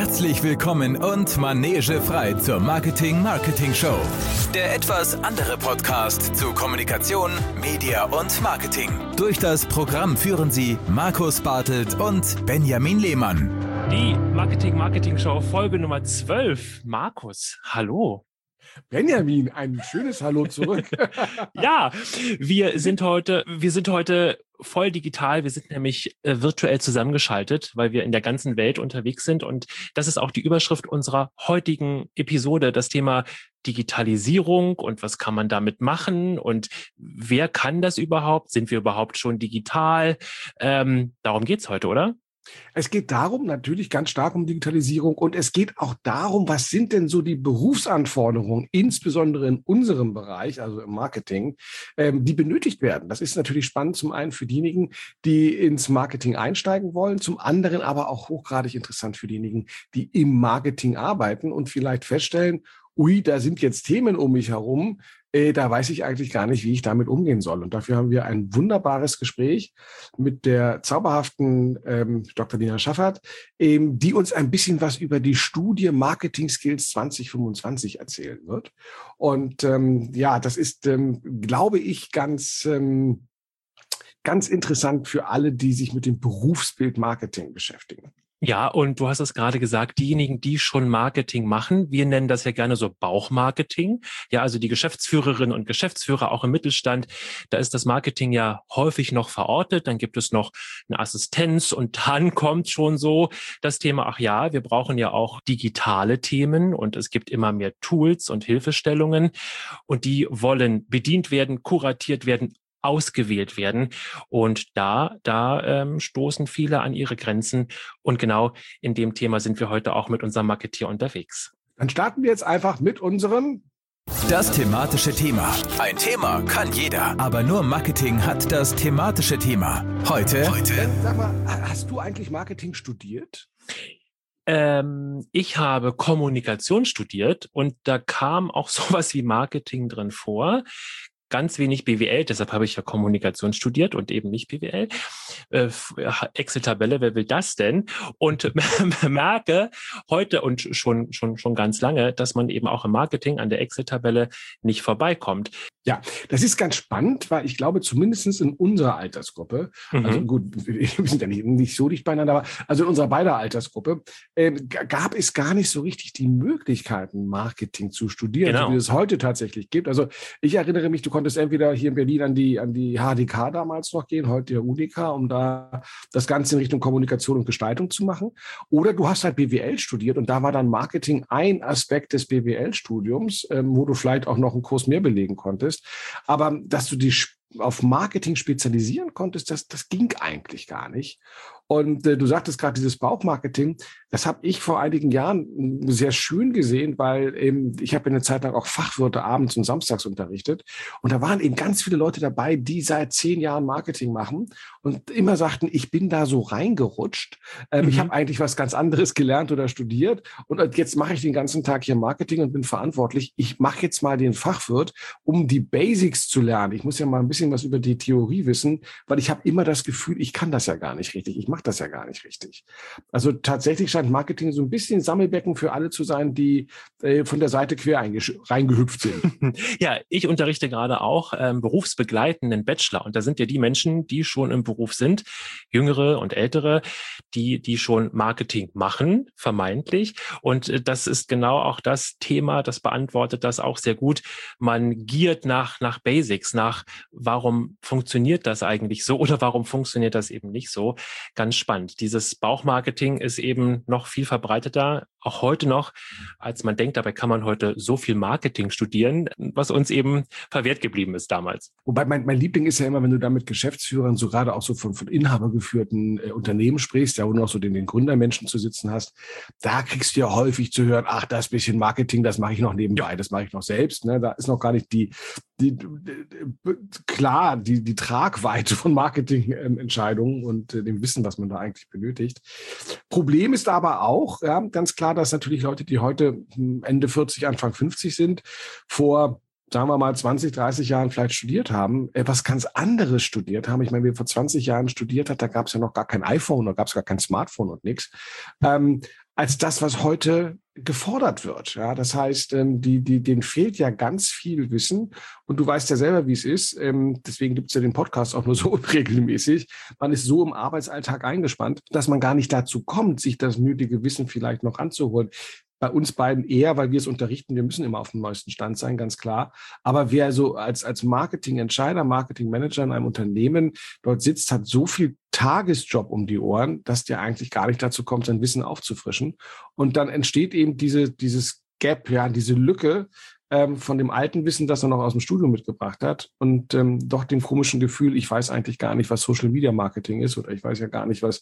Herzlich willkommen und manegefrei zur Marketing-Show. Der etwas andere Podcast zu Kommunikation, Media und Marketing. Durch das Programm führen Sie Markus Bartelt und Benjamin Lehmann. Die Marketing-Show Folge Nummer 12. Markus, hallo. Benjamin, ein schönes Hallo zurück. Ja, wir sind heute voll digital. Wir sind nämlich virtuell zusammengeschaltet, weil wir in der ganzen Welt unterwegs sind. Und das ist auch die Überschrift unserer heutigen Episode, das Thema Digitalisierung und was kann man damit machen und wer kann das überhaupt? Sind wir überhaupt schon digital? Darum geht's heute, oder? Es geht darum, natürlich ganz stark um Digitalisierung, und es geht auch darum, was sind denn so die Berufsanforderungen, insbesondere in unserem Bereich, also im Marketing, die benötigt werden. Das ist natürlich spannend, zum einen für diejenigen, die ins Marketing einsteigen wollen, zum anderen aber auch hochgradig interessant für diejenigen, die im Marketing arbeiten und vielleicht feststellen, ui, da sind jetzt Themen um mich herum, da weiß ich eigentlich gar nicht, wie ich damit umgehen soll. Und dafür haben wir ein wunderbares Gespräch mit der zauberhaften Dr. Nina Schaffert, die uns ein bisschen was über die Studie Marketing Skills 2025 erzählen wird. Und das ist, glaube ich, ganz interessant für alle, die sich mit dem Berufsbild Marketing beschäftigen. Ja, und du hast es gerade gesagt, diejenigen, die schon Marketing machen, wir nennen das ja gerne so Bauchmarketing. Ja, also die Geschäftsführerinnen und Geschäftsführer auch im Mittelstand, da ist das Marketing ja häufig noch verortet. Dann gibt es noch eine Assistenz und dann kommt schon so das Thema, ach ja, wir brauchen ja auch digitale Themen und es gibt immer mehr Tools und Hilfestellungen und die wollen bedient werden, kuratiert werden, ausgewählt werden. Und da stoßen viele an ihre Grenzen. Und genau in dem Thema sind wir heute auch mit unserem Marketeer unterwegs. Dann starten wir jetzt einfach mit unserem Das thematische Thema. Ein Thema kann jeder, aber nur Marketing hat das thematische Thema. Heute. Sag mal, hast du eigentlich Marketing studiert? Ich habe Kommunikation studiert und da kam auch sowas wie Marketing drin vor. Ganz wenig BWL, deshalb habe ich ja Kommunikation studiert und eben nicht BWL. Excel-Tabelle, wer will das denn? Und merke heute und schon ganz lange, dass man eben auch im Marketing an der Excel-Tabelle nicht vorbeikommt. Ja, das ist ganz spannend, weil ich glaube, zumindest in unserer Altersgruppe, also gut, wir sind ja nicht so dicht beieinander, aber also in unserer beider Altersgruppe, gab es gar nicht so richtig die Möglichkeiten, Marketing zu studieren, genau, so wie es heute tatsächlich gibt. Also ich erinnere mich, du konntest entweder hier in Berlin an die HDK damals noch gehen, heute der UDK, um da das Ganze in Richtung Kommunikation und Gestaltung zu machen. Oder du hast halt BWL studiert und da war dann Marketing ein Aspekt des BWL-Studiums, wo du vielleicht auch noch einen Kurs mehr belegen konntest. Aber dass du dich auf Marketing spezialisieren konntest, das ging eigentlich gar nicht. Und du sagtest gerade, dieses Bauchmarketing, das habe ich vor einigen Jahren sehr schön gesehen, weil ich habe eine Zeit lang auch Fachwörter abends und samstags unterrichtet. Und da waren eben ganz viele Leute dabei, die seit 10 Jahren Marketing machen und immer sagten, ich bin da so reingerutscht. Ich habe eigentlich was ganz anderes gelernt oder studiert. Und jetzt mache ich den ganzen Tag hier Marketing und bin verantwortlich. Ich mache jetzt mal den Fachwirt, um die Basics zu lernen. Ich muss ja mal ein bisschen was über die Theorie wissen, weil ich habe immer das Gefühl, ich kann das ja gar nicht richtig. Ich mache das ja gar nicht richtig. Also tatsächlich scheint Marketing so ein bisschen Sammelbecken für alle zu sein, die von der Seite quer reingehüpft sind. Ja, ich unterrichte gerade auch berufsbegleitenden Bachelor. Und da sind ja die Menschen, die schon im Beruf sind, Jüngere und Ältere, die schon Marketing machen, vermeintlich. Und das ist genau auch das Thema, das beantwortet das auch sehr gut. Man giert nach Basics, nach warum funktioniert das eigentlich so oder warum funktioniert das eben nicht so. Ganz spannend. Dieses Bauchmarketing ist eben noch viel verbreiteter, auch heute noch, als man denkt. Dabei kann man heute so viel Marketing studieren, was uns eben verwehrt geblieben ist damals. Wobei mein Liebling ist ja immer, wenn du da mit Geschäftsführern, so gerade auch so von inhabergeführten Unternehmen sprichst, ja, wo du noch so den Gründermenschen zu sitzen hast, da kriegst du ja häufig zu hören, ach, das bisschen Marketing, das mache ich noch nebenbei, das mache ich noch selbst. Ne? Da ist noch gar nicht die Tragweite von Marketingentscheidungen und dem Wissen, was man da eigentlich benötigt. Problem ist aber auch, ja, ganz klar, dass natürlich Leute, die heute Ende 40, Anfang 50 sind, vor, sagen wir mal, 20, 30 Jahren vielleicht studiert haben, etwas ganz anderes studiert haben. Ich meine, wer vor 20 Jahren studiert hat, da gab es ja noch gar kein iPhone, da gab es gar kein Smartphone und nichts. als das, was heute gefordert wird. Ja, das heißt, denen fehlt ja ganz viel Wissen. Und du weißt ja selber, wie es ist. Deswegen gibt es ja den Podcast auch nur so regelmäßig. Man ist so im Arbeitsalltag eingespannt, dass man gar nicht dazu kommt, sich das nötige Wissen vielleicht noch anzuholen. Bei uns beiden eher, weil wir es unterrichten. Wir müssen immer auf dem neuesten Stand sein, ganz klar. Aber wer so als Marketingentscheider, Marketingmanager in einem Unternehmen dort sitzt, hat so viel Tagesjob um die Ohren, dass der eigentlich gar nicht dazu kommt, sein Wissen aufzufrischen. Und dann entsteht eben dieses Gap, ja, diese Lücke von dem alten Wissen, das er noch aus dem Studium mitgebracht hat und doch dem komischen Gefühl, ich weiß eigentlich gar nicht, was Social Media Marketing ist oder ich weiß ja gar nicht, was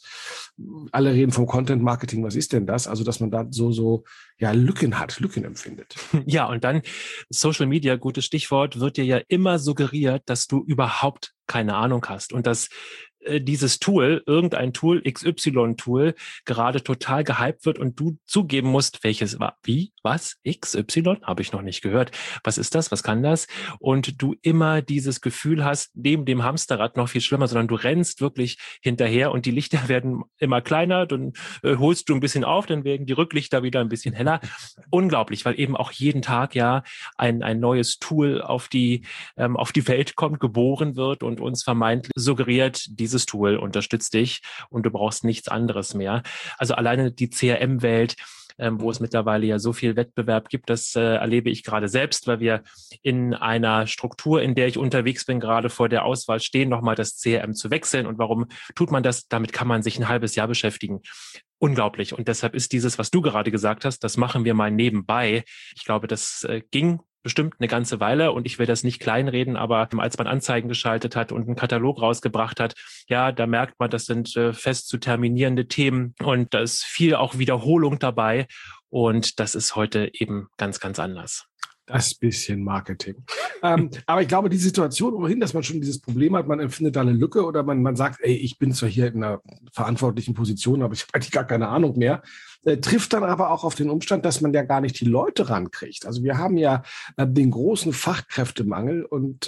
alle reden vom Content Marketing, was ist denn das? Also, dass man da so Lücken empfindet. Ja, und dann Social Media, gutes Stichwort, wird dir ja immer suggeriert, dass du überhaupt keine Ahnung hast und dass dieses Tool, irgendein Tool, XY-Tool, gerade total gehypt wird und du zugeben musst, welches war, wie, was, XY? Habe ich noch nicht gehört. Was ist das? Was kann das? Und du immer dieses Gefühl hast, neben dem Hamsterrad noch viel schlimmer, sondern du rennst wirklich hinterher und die Lichter werden immer kleiner, dann holst du ein bisschen auf, dann werden die Rücklichter wieder ein bisschen heller. Unglaublich, weil eben auch jeden Tag ja ein neues Tool auf die Welt kommt, geboren wird und uns vermeintlich suggeriert, dieses Tool unterstützt dich und du brauchst nichts anderes mehr. Also alleine die CRM-Welt, wo es mittlerweile ja so viel Wettbewerb gibt, das erlebe ich gerade selbst, weil wir in einer Struktur, in der ich unterwegs bin, gerade vor der Auswahl stehen, nochmal das CRM zu wechseln. Und warum tut man das? Damit kann man sich ein halbes Jahr beschäftigen. Unglaublich. Und deshalb ist dieses, was du gerade gesagt hast, das machen wir mal nebenbei. Ich glaube, das ging bestimmt eine ganze Weile und ich will das nicht kleinreden, aber als man Anzeigen geschaltet hat und einen Katalog rausgebracht hat, ja, da merkt man, das sind fest zu terminierende Themen und da ist viel auch Wiederholung dabei und das ist heute eben ganz, ganz anders. Das bisschen Marketing. Aber ich glaube, die Situation ohnehin, dass man schon dieses Problem hat, man empfindet da eine Lücke oder man sagt, ey, ich bin zwar hier in einer verantwortlichen Position, aber ich habe eigentlich gar keine Ahnung mehr, trifft dann aber auch auf den Umstand, dass man ja gar nicht die Leute rankriegt. Also wir haben ja den großen Fachkräftemangel und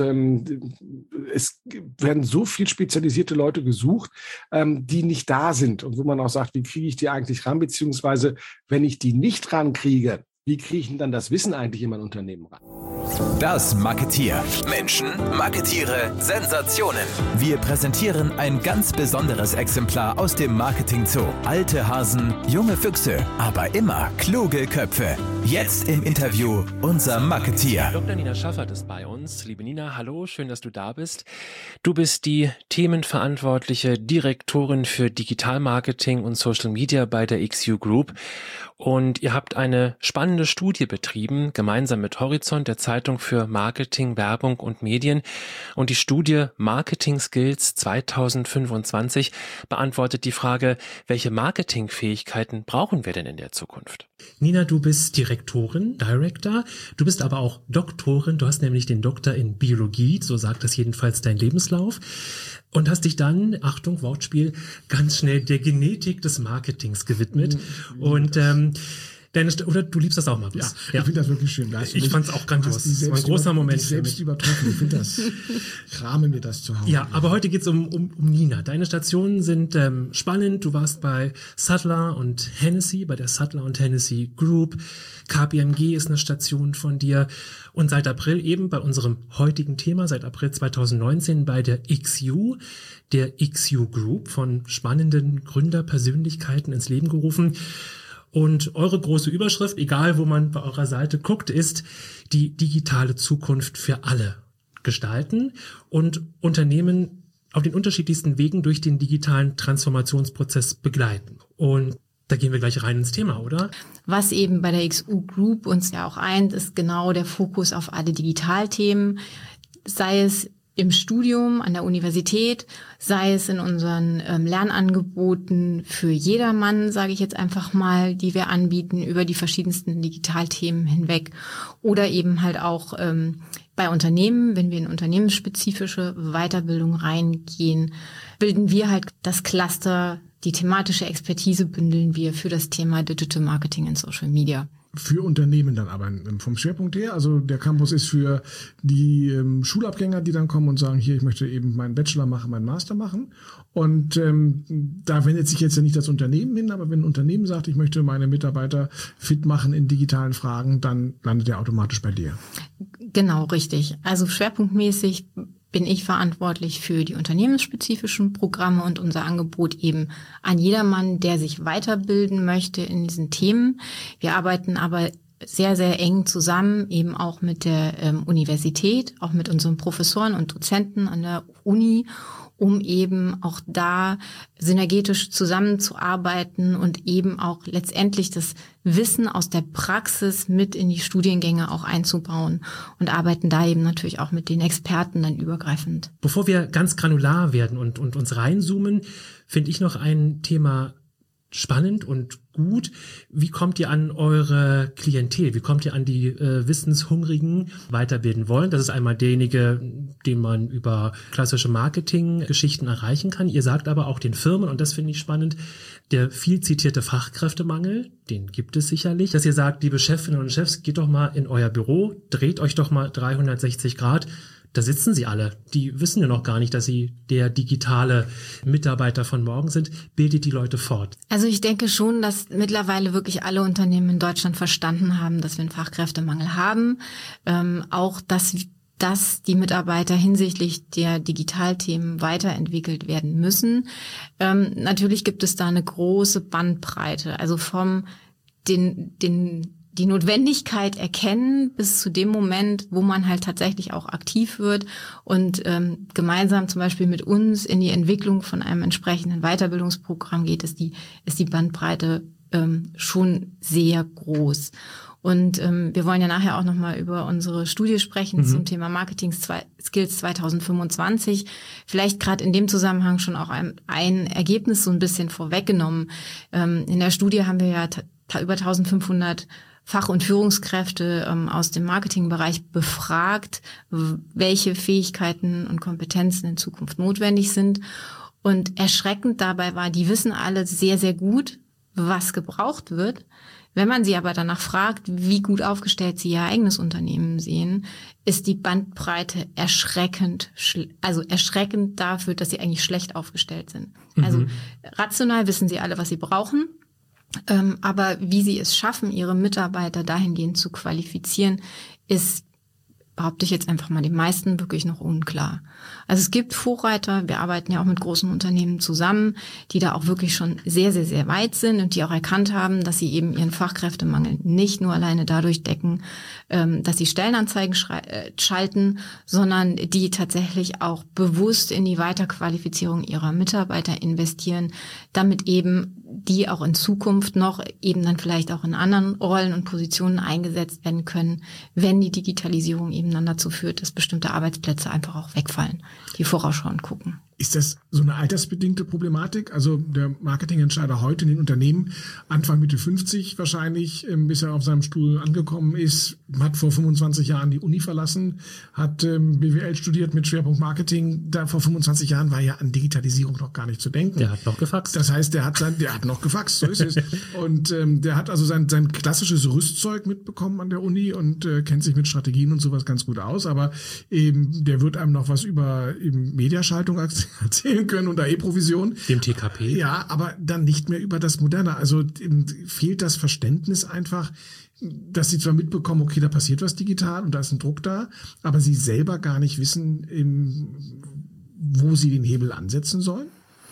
es werden so viel spezialisierte Leute gesucht, die nicht da sind und wo man auch sagt, wie kriege ich die eigentlich ran, beziehungsweise wenn ich die nicht rankriege, wie kriege ich denn dann das Wissen eigentlich in mein Unternehmen ran? Das Marketier. Menschen, Marketiere, Sensationen. Wir präsentieren ein ganz besonderes Exemplar aus dem Marketing Zoo. Alte Hasen, junge Füchse, aber immer kluge Köpfe. Jetzt im Interview unser Marketier. Dr. Nina Schaffert ist bei uns. Liebe Nina, hallo, schön, dass du da bist. Du bist die themenverantwortliche Direktorin für Digitalmarketing und Social Media bei der XU Group. Und ihr habt eine spannende Studie betrieben, gemeinsam mit Horizont, der Zeitung für Marketing, Werbung und Medien. Und die Studie Marketing Skills 2025 beantwortet die Frage, welche Marketingfähigkeiten brauchen wir denn in der Zukunft? Nina, du bist Direktorin, Director, du bist aber auch Doktorin, du hast nämlich den Doktor in Biologie, so sagt das jedenfalls dein Lebenslauf, und hast dich dann, Achtung, Wortspiel, ganz schnell der Genetik des Marketings gewidmet. Und oder du liebst das auch, Markus? Ja, ich finde das wirklich schön. Ich fand es auch grandios. Das war ein großer Moment. Selbst übertroffen. Ich finde das, krame mir das zu Hause. Ja, aber heute geht es um Nina. Deine Stationen sind spannend. Du warst bei Sattler und Hennessy, bei der Sattler und Hennessy Group. KPMG ist eine Station von dir. Und seit April eben bei unserem heutigen Thema, seit April 2019 bei der XU, der XU Group, von spannenden Gründerpersönlichkeiten ins Leben gerufen. Und eure große Überschrift, egal wo man bei eurer Seite guckt, ist die digitale Zukunft für alle gestalten und Unternehmen auf den unterschiedlichsten Wegen durch den digitalen Transformationsprozess begleiten. Und da gehen wir gleich rein ins Thema, oder? Was eben bei der XU Group uns ja auch eint, ist genau der Fokus auf alle Digitalthemen, sei es im Studium an der Universität, sei es in unseren Lernangeboten für jedermann, sage ich jetzt einfach mal, die wir anbieten über die verschiedensten Digitalthemen hinweg oder eben halt auch bei Unternehmen, wenn wir in unternehmensspezifische Weiterbildung reingehen, bilden wir halt das Cluster die thematische Expertise bündeln wir für das Thema Digital Marketing in Social Media. Für Unternehmen dann aber vom Schwerpunkt her. Also der Campus ist für die Schulabgänger, die dann kommen und sagen, hier, ich möchte eben meinen Bachelor machen, meinen Master machen. Und da wendet sich jetzt ja nicht das Unternehmen hin, aber wenn ein Unternehmen sagt, ich möchte meine Mitarbeiter fit machen in digitalen Fragen, dann landet er automatisch bei dir. Genau, richtig. Also schwerpunktmäßig bin ich verantwortlich für die unternehmensspezifischen Programme und unser Angebot eben an jedermann, der sich weiterbilden möchte in diesen Themen. Wir arbeiten aber sehr, sehr eng zusammen, eben auch mit der Universität, auch mit unseren Professoren und Dozenten an der Uni, um eben auch da synergetisch zusammenzuarbeiten und eben auch letztendlich das Wissen aus der Praxis mit in die Studiengänge auch einzubauen und arbeiten da eben natürlich auch mit den Experten dann übergreifend. Bevor wir ganz granular werden und uns reinzoomen, finde ich noch ein Thema spannend und gut. Wie kommt ihr an eure Klientel? Wie kommt ihr an die Wissenshungrigen weiterbilden wollen? Das ist einmal derjenige, den man über klassische Marketinggeschichten erreichen kann. Ihr sagt aber auch den Firmen, und das finde ich spannend, der viel zitierte Fachkräftemangel, den gibt es sicherlich, dass ihr sagt, liebe Chefinnen und Chefs, geht doch mal in euer Büro, dreht euch doch mal 360 Grad. Da sitzen sie alle. Die wissen ja noch gar nicht, dass sie der digitale Mitarbeiter von morgen sind. Bildet die Leute fort. Also ich denke schon, dass mittlerweile wirklich alle Unternehmen in Deutschland verstanden haben, dass wir einen Fachkräftemangel haben. Auch, dass die Mitarbeiter hinsichtlich der Digitalthemen weiterentwickelt werden müssen. Natürlich gibt es da eine große Bandbreite. Also die Notwendigkeit erkennen bis zu dem Moment, wo man halt tatsächlich auch aktiv wird und gemeinsam zum Beispiel mit uns in die Entwicklung von einem entsprechenden Weiterbildungsprogramm geht, ist die Bandbreite schon sehr groß. Und wir wollen ja nachher auch nochmal über unsere Studie sprechen zum Thema Marketing Skills 2025. Vielleicht gerade in dem Zusammenhang schon auch ein Ergebnis so ein bisschen vorweggenommen. In der Studie haben wir ja über 1500 Fach- und Führungskräfte aus dem Marketingbereich befragt, welche Fähigkeiten und Kompetenzen in Zukunft notwendig sind. Und erschreckend dabei war, die wissen alle sehr, sehr gut, was gebraucht wird. Wenn man sie aber danach fragt, wie gut aufgestellt sie ihr eigenes Unternehmen sehen, ist die Bandbreite erschreckend dafür, dass sie eigentlich schlecht aufgestellt sind. Also rational wissen sie alle, was sie brauchen. Aber wie sie es schaffen, ihre Mitarbeiter dahingehend zu qualifizieren, ist, behaupte ich jetzt einfach mal, den meisten wirklich noch unklar. Also es gibt Vorreiter, wir arbeiten ja auch mit großen Unternehmen zusammen, die da auch wirklich schon sehr, sehr, sehr weit sind und die auch erkannt haben, dass sie eben ihren Fachkräftemangel nicht nur alleine dadurch decken, dass sie Stellenanzeigen schalten, sondern die tatsächlich auch bewusst in die Weiterqualifizierung ihrer Mitarbeiter investieren, damit eben die auch in Zukunft noch eben dann vielleicht auch in anderen Rollen und Positionen eingesetzt werden können, wenn die Digitalisierung eben dann dazu führt, dass bestimmte Arbeitsplätze einfach auch wegfallen, die vorausschauend gucken. Ist das so eine altersbedingte Problematik? Also der Marketingentscheider heute in den Unternehmen, Anfang Mitte 50 wahrscheinlich, bis er auf seinem Stuhl angekommen ist, hat vor 25 Jahren die Uni verlassen, hat BWL studiert mit Schwerpunkt Marketing. Da vor 25 Jahren war ja an Digitalisierung noch gar nicht zu denken. Der hat noch gefaxt. Das heißt, der hat noch gefaxt, so ist es. Und der hat also sein klassisches Rüstzeug mitbekommen an der Uni und kennt sich mit Strategien und sowas ganz gut aus. Aber der wird einem noch was über Mediaschaltung erzählen können und E-Provision. Dem TKP. Ja, aber dann nicht mehr über das Moderne. Also fehlt das Verständnis einfach, dass sie zwar mitbekommen, okay, da passiert was digital und da ist ein Druck da, aber sie selber gar nicht wissen, wo sie den Hebel ansetzen sollen?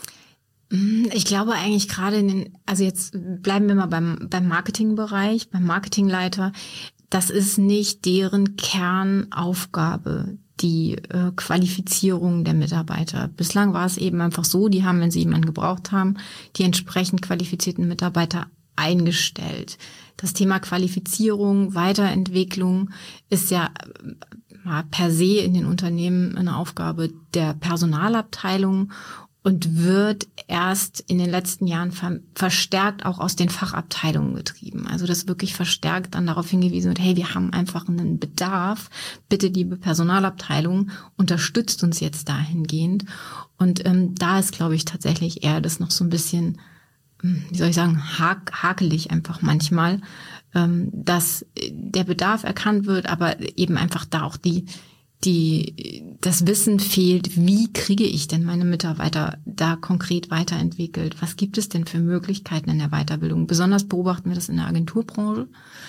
Ich glaube eigentlich gerade also jetzt bleiben wir mal beim Marketingbereich, beim Marketingleiter. Das ist nicht deren Kernaufgabe, die Qualifizierung der Mitarbeiter. Bislang war es eben einfach so, die haben, wenn sie jemanden gebraucht haben, die entsprechend qualifizierten Mitarbeiter eingestellt. Das Thema Qualifizierung, Weiterentwicklung ist ja per se in den Unternehmen eine Aufgabe der Personalabteilung. und wird erst in den letzten Jahren verstärkt auch aus den Fachabteilungen getrieben. Also dass wirklich verstärkt dann darauf hingewiesen wird, hey, wir haben einfach einen Bedarf. Bitte, liebe Personalabteilung, unterstützt uns jetzt dahingehend. Und da ist, glaube ich, tatsächlich eher das noch so ein bisschen, wie soll ich sagen, hakelig einfach manchmal, dass der Bedarf erkannt wird, aber eben einfach da auch das Wissen fehlt, wie kriege ich denn meine Mitarbeiter da konkret weiterentwickelt? Was gibt es denn für Möglichkeiten in der Weiterbildung? Besonders beobachten wir das in der Agenturbranche,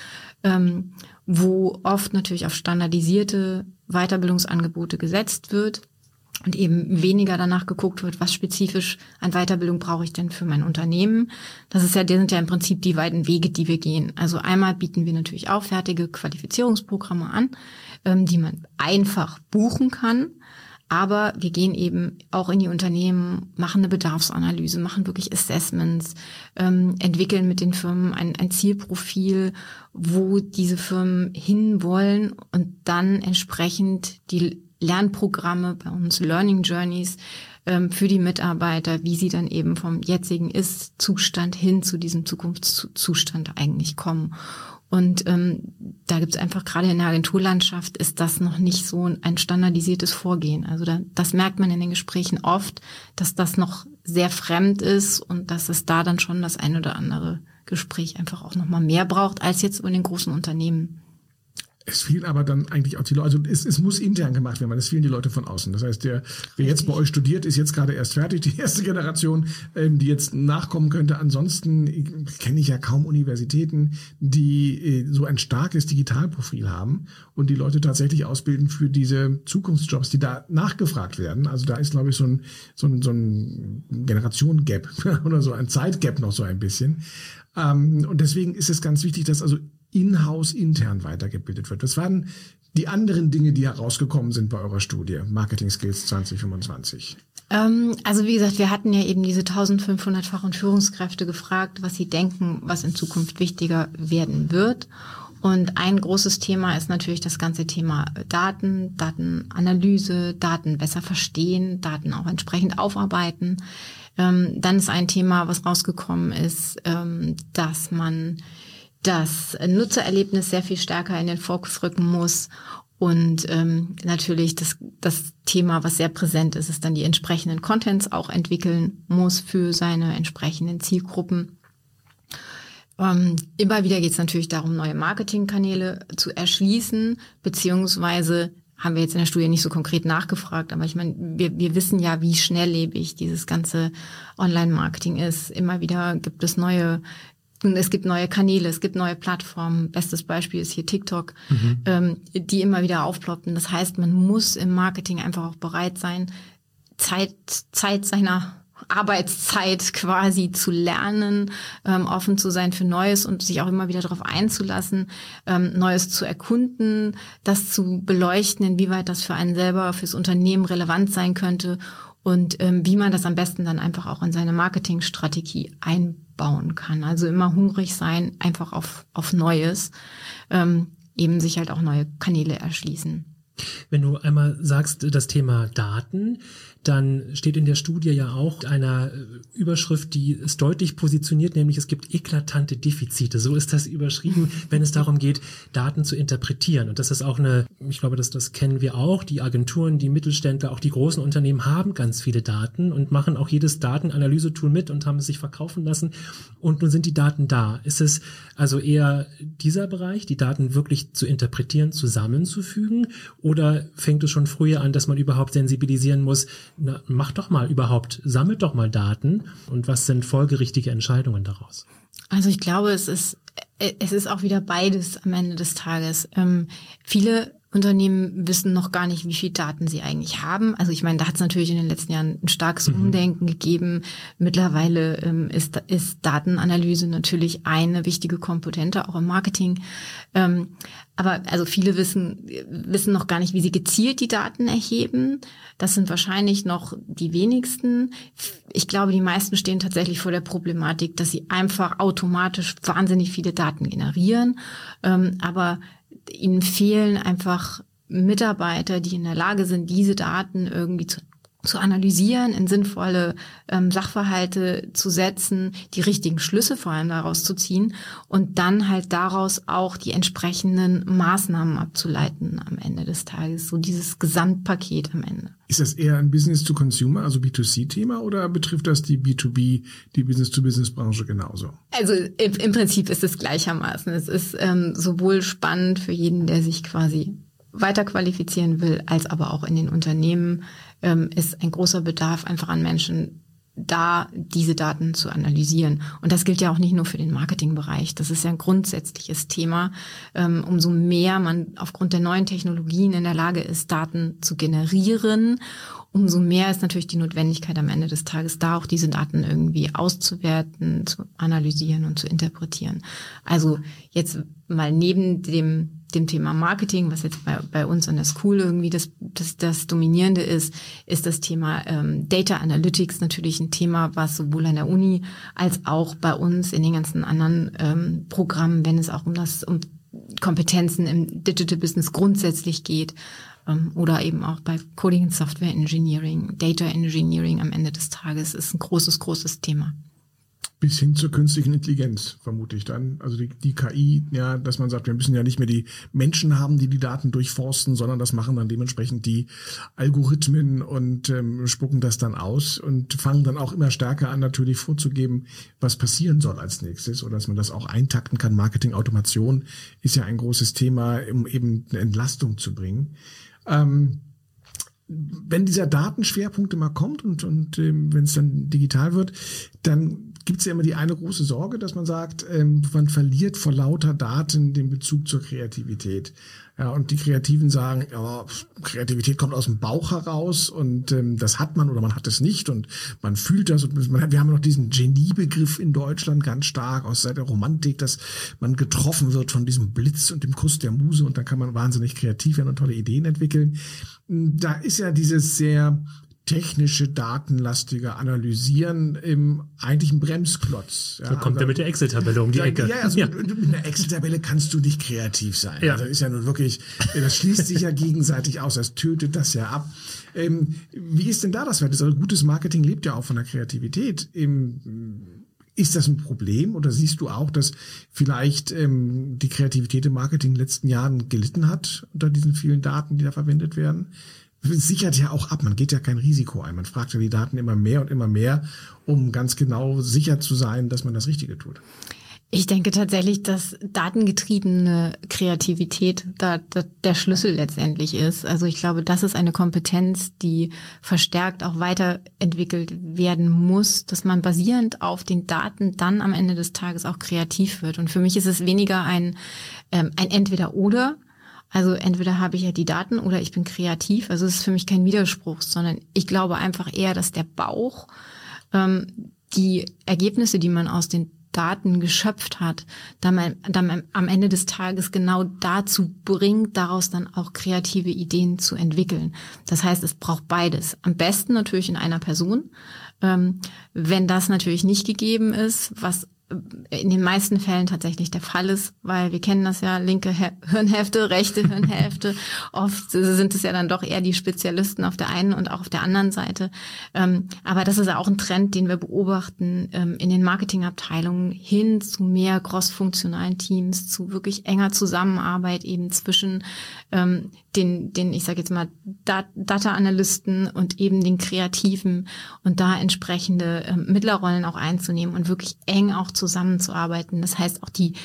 wo oft natürlich auf standardisierte Weiterbildungsangebote gesetzt wird und eben weniger danach geguckt wird, was spezifisch an Weiterbildung brauche ich denn für mein Unternehmen. Das sind ja im Prinzip die weiten Wege, die wir gehen. Also einmal bieten wir natürlich auch fertige Qualifizierungsprogramme an, die man einfach buchen kann. Aber wir gehen eben auch in die Unternehmen, machen eine Bedarfsanalyse, machen wirklich Assessments, entwickeln mit den Firmen ein Zielprofil, wo diese Firmen hinwollen und dann entsprechend die Lernprogramme, bei uns Learning Journeys, für die Mitarbeiter, wie sie dann eben vom jetzigen Ist-Zustand hin zu diesem Zukunftszustand eigentlich kommen. Und da gibt es einfach gerade in der Agenturlandschaft ist das noch nicht so ein standardisiertes Vorgehen. Also das merkt man in den Gesprächen oft, dass das noch sehr fremd ist und dass es da dann schon das ein oder andere Gespräch einfach auch nochmal mehr braucht als jetzt in den großen Unternehmen. Es fehlen aber dann eigentlich auch die Leute, also es muss intern gemacht werden, weil es fehlen die Leute von außen. Das heißt, wer jetzt bei euch studiert, ist jetzt gerade erst fertig, die erste Generation, die jetzt nachkommen könnte. Ansonsten kenne ich ja kaum Universitäten, die so ein starkes Digitalprofil haben und die Leute tatsächlich ausbilden für diese Zukunftsjobs, die da nachgefragt werden. Also da ist, glaube ich, so ein Generation-Gap oder so ein Zeit-Gap noch so ein bisschen. Und deswegen ist es ganz wichtig, dass also in-house intern weitergebildet wird. Was waren die anderen Dinge, die herausgekommen sind bei eurer Studie, Marketing Skills 2025? Also wie gesagt, wir hatten ja eben diese 1500 Fach- und Führungskräfte gefragt, was sie denken, was in Zukunft wichtiger werden wird. Und ein großes Thema ist natürlich das ganze Thema Daten, Datenanalyse, Daten besser verstehen, Daten auch entsprechend aufarbeiten. Dann ist ein Thema, was rausgekommen ist, dass man das Nutzererlebnis sehr viel stärker in den Fokus rücken muss. Und natürlich das Thema, was sehr präsent ist, ist dann die entsprechenden Contents auch entwickeln muss für seine entsprechenden Zielgruppen. Immer wieder geht es natürlich darum, neue Marketingkanäle zu erschließen, beziehungsweise haben wir jetzt in der Studie nicht so konkret nachgefragt, aber ich meine, wir wissen ja, wie schnelllebig dieses ganze Online-Marketing ist. Immer wieder gibt es neue Kanäle, es gibt neue Plattformen. Bestes Beispiel ist hier TikTok, die immer wieder aufploppen. Das heißt, man muss im Marketing einfach auch bereit sein, Zeit seiner Arbeitszeit quasi zu lernen, offen zu sein für Neues und sich auch immer wieder darauf einzulassen, Neues zu erkunden, das zu beleuchten, inwieweit das für einen selber, fürs Unternehmen relevant sein könnte und wie man das am besten dann einfach auch in seine Marketingstrategie einbauen kann. Also immer hungrig sein, einfach auf Neues, eben sich halt auch neue Kanäle erschließen. Wenn du einmal sagst, das Thema Daten, dann steht in der Studie ja auch einer Überschrift, die es deutlich positioniert, nämlich es gibt eklatante Defizite. So ist das überschrieben, wenn es darum geht, Daten zu interpretieren. Und das ist auch ich glaube, das kennen wir auch, die Agenturen, die Mittelständler, auch die großen Unternehmen haben ganz viele Daten und machen auch jedes Datenanalyse-Tool mit und haben es sich verkaufen lassen. Und nun sind die Daten da. Ist es also eher dieser Bereich, die Daten wirklich zu interpretieren, zusammenzufügen? Oder fängt es schon früher an, dass man überhaupt sensibilisieren muss, sammelt doch mal Daten und was sind folgerichtige Entscheidungen daraus? Also ich glaube, es ist auch wieder beides am Ende des Tages. Viele Unternehmen wissen noch gar nicht, wie viel Daten sie eigentlich haben. Also ich meine, da hat es natürlich in den letzten Jahren ein starkes Umdenken gegeben. Mittlerweile ist Datenanalyse natürlich eine wichtige Komponente, auch im Marketing. Aber also viele wissen noch gar nicht, wie sie gezielt die Daten erheben. Das sind wahrscheinlich noch die wenigsten. Ich glaube, die meisten stehen tatsächlich vor der Problematik, dass sie einfach automatisch wahnsinnig viele Daten generieren. Aber ihnen fehlen einfach Mitarbeiter, die in der Lage sind, diese Daten irgendwie zu analysieren, in sinnvolle Sachverhalte zu setzen, die richtigen Schlüsse vor allem daraus zu ziehen und dann halt daraus auch die entsprechenden Maßnahmen abzuleiten am Ende des Tages. So dieses Gesamtpaket am Ende. Ist das eher ein Business-to-Consumer, also B2C-Thema, oder betrifft das die B2B, die Business-to-Business-Branche genauso? Also im Prinzip ist es gleichermaßen. Es ist sowohl spannend für jeden, der sich quasi weiter qualifizieren will, als aber auch in den Unternehmen ist ein großer Bedarf einfach an Menschen da, diese Daten zu analysieren. Und das gilt ja auch nicht nur für den Marketingbereich. Das ist ja ein grundsätzliches Thema. Umso mehr man aufgrund der neuen Technologien in der Lage ist, Daten zu generieren, umso mehr ist natürlich die Notwendigkeit am Ende des Tages da, auch diese Daten irgendwie auszuwerten, zu analysieren und zu interpretieren. Also jetzt mal neben dem Thema Marketing, was jetzt bei uns an der School irgendwie das Dominierende ist das Thema Data Analytics natürlich ein Thema, was sowohl an der Uni als auch bei uns in den ganzen anderen Programmen, wenn es auch um Kompetenzen im Digital Business grundsätzlich geht, oder eben auch bei Coding and Software Engineering, Data Engineering am Ende des Tages ist ein großes Thema. Bis hin zur künstlichen Intelligenz, vermute ich dann. Also die KI, ja, dass man sagt, wir müssen ja nicht mehr die Menschen haben, die Daten durchforsten, sondern das machen dann dementsprechend die Algorithmen und spucken das dann aus und fangen dann auch immer stärker an, natürlich vorzugeben, was passieren soll als nächstes oder dass man das auch eintakten kann. Marketing-Automation ist ja ein großes Thema, um eben eine Entlastung zu bringen. Wenn dieser Datenschwerpunkt immer kommt und wenn es dann digital wird, dann gibt es ja immer die eine große Sorge, dass man sagt, man verliert vor lauter Daten den Bezug zur Kreativität. Ja, und die Kreativen sagen, ja, Kreativität kommt aus dem Bauch heraus und das hat man oder man hat es nicht und man fühlt das. Und wir haben noch diesen Genie-Begriff in Deutschland ganz stark aus der Romantik, dass man getroffen wird von diesem Blitz und dem Kuss der Muse und dann kann man wahnsinnig kreativ werden und tolle Ideen entwickeln. Da ist ja dieses sehr technische, datenlastige Analysieren im eigentlichen Bremsklotz. Ja, so kommt er mit der Excel-Tabelle um die Ecke. Ja, also mit einer Excel-Tabelle kannst du nicht kreativ sein. Ja. Also das ist ja nun wirklich, das schließt sich ja gegenseitig aus, das tötet das ja ab. Wie ist denn da das Wert? Also gutes Marketing lebt ja auch von der Kreativität. Ist das ein Problem oder siehst du auch, dass vielleicht die Kreativität im Marketing in den letzten Jahren gelitten hat unter diesen vielen Daten, die da verwendet werden? Sichert ja auch ab, man geht ja kein Risiko ein. Man fragt ja die Daten immer mehr, um ganz genau sicher zu sein, dass man das Richtige tut. Ich denke tatsächlich, dass datengetriebene Kreativität da der Schlüssel letztendlich ist. Also ich glaube, das ist eine Kompetenz, die verstärkt auch weiterentwickelt werden muss, dass man basierend auf den Daten dann am Ende des Tages auch kreativ wird. Und für mich ist es weniger ein Entweder-Oder. Also entweder habe ich ja die Daten oder ich bin kreativ. Also es ist für mich kein Widerspruch, sondern ich glaube einfach eher, dass der Bauch die Ergebnisse, die man aus den Daten geschöpft hat, dann am Ende des Tages genau dazu bringt, daraus dann auch kreative Ideen zu entwickeln. Das heißt, es braucht beides. Am besten natürlich in einer Person. Wenn das natürlich nicht gegeben ist, was in den meisten Fällen tatsächlich der Fall ist, weil wir kennen das ja, linke Hirnhälfte, rechte Hirnhälfte. Oft sind es ja dann doch eher die Spezialisten auf der einen und auch auf der anderen Seite. Aber das ist auch ein Trend, den wir beobachten in den Marketingabteilungen hin zu mehr crossfunktionalen Teams, zu wirklich enger Zusammenarbeit eben zwischen den ich sage jetzt mal, Data-Analysten und eben den Kreativen und da entsprechende Mittlerrollen auch einzunehmen und wirklich eng auch zusammenzuarbeiten. Das heißt auch die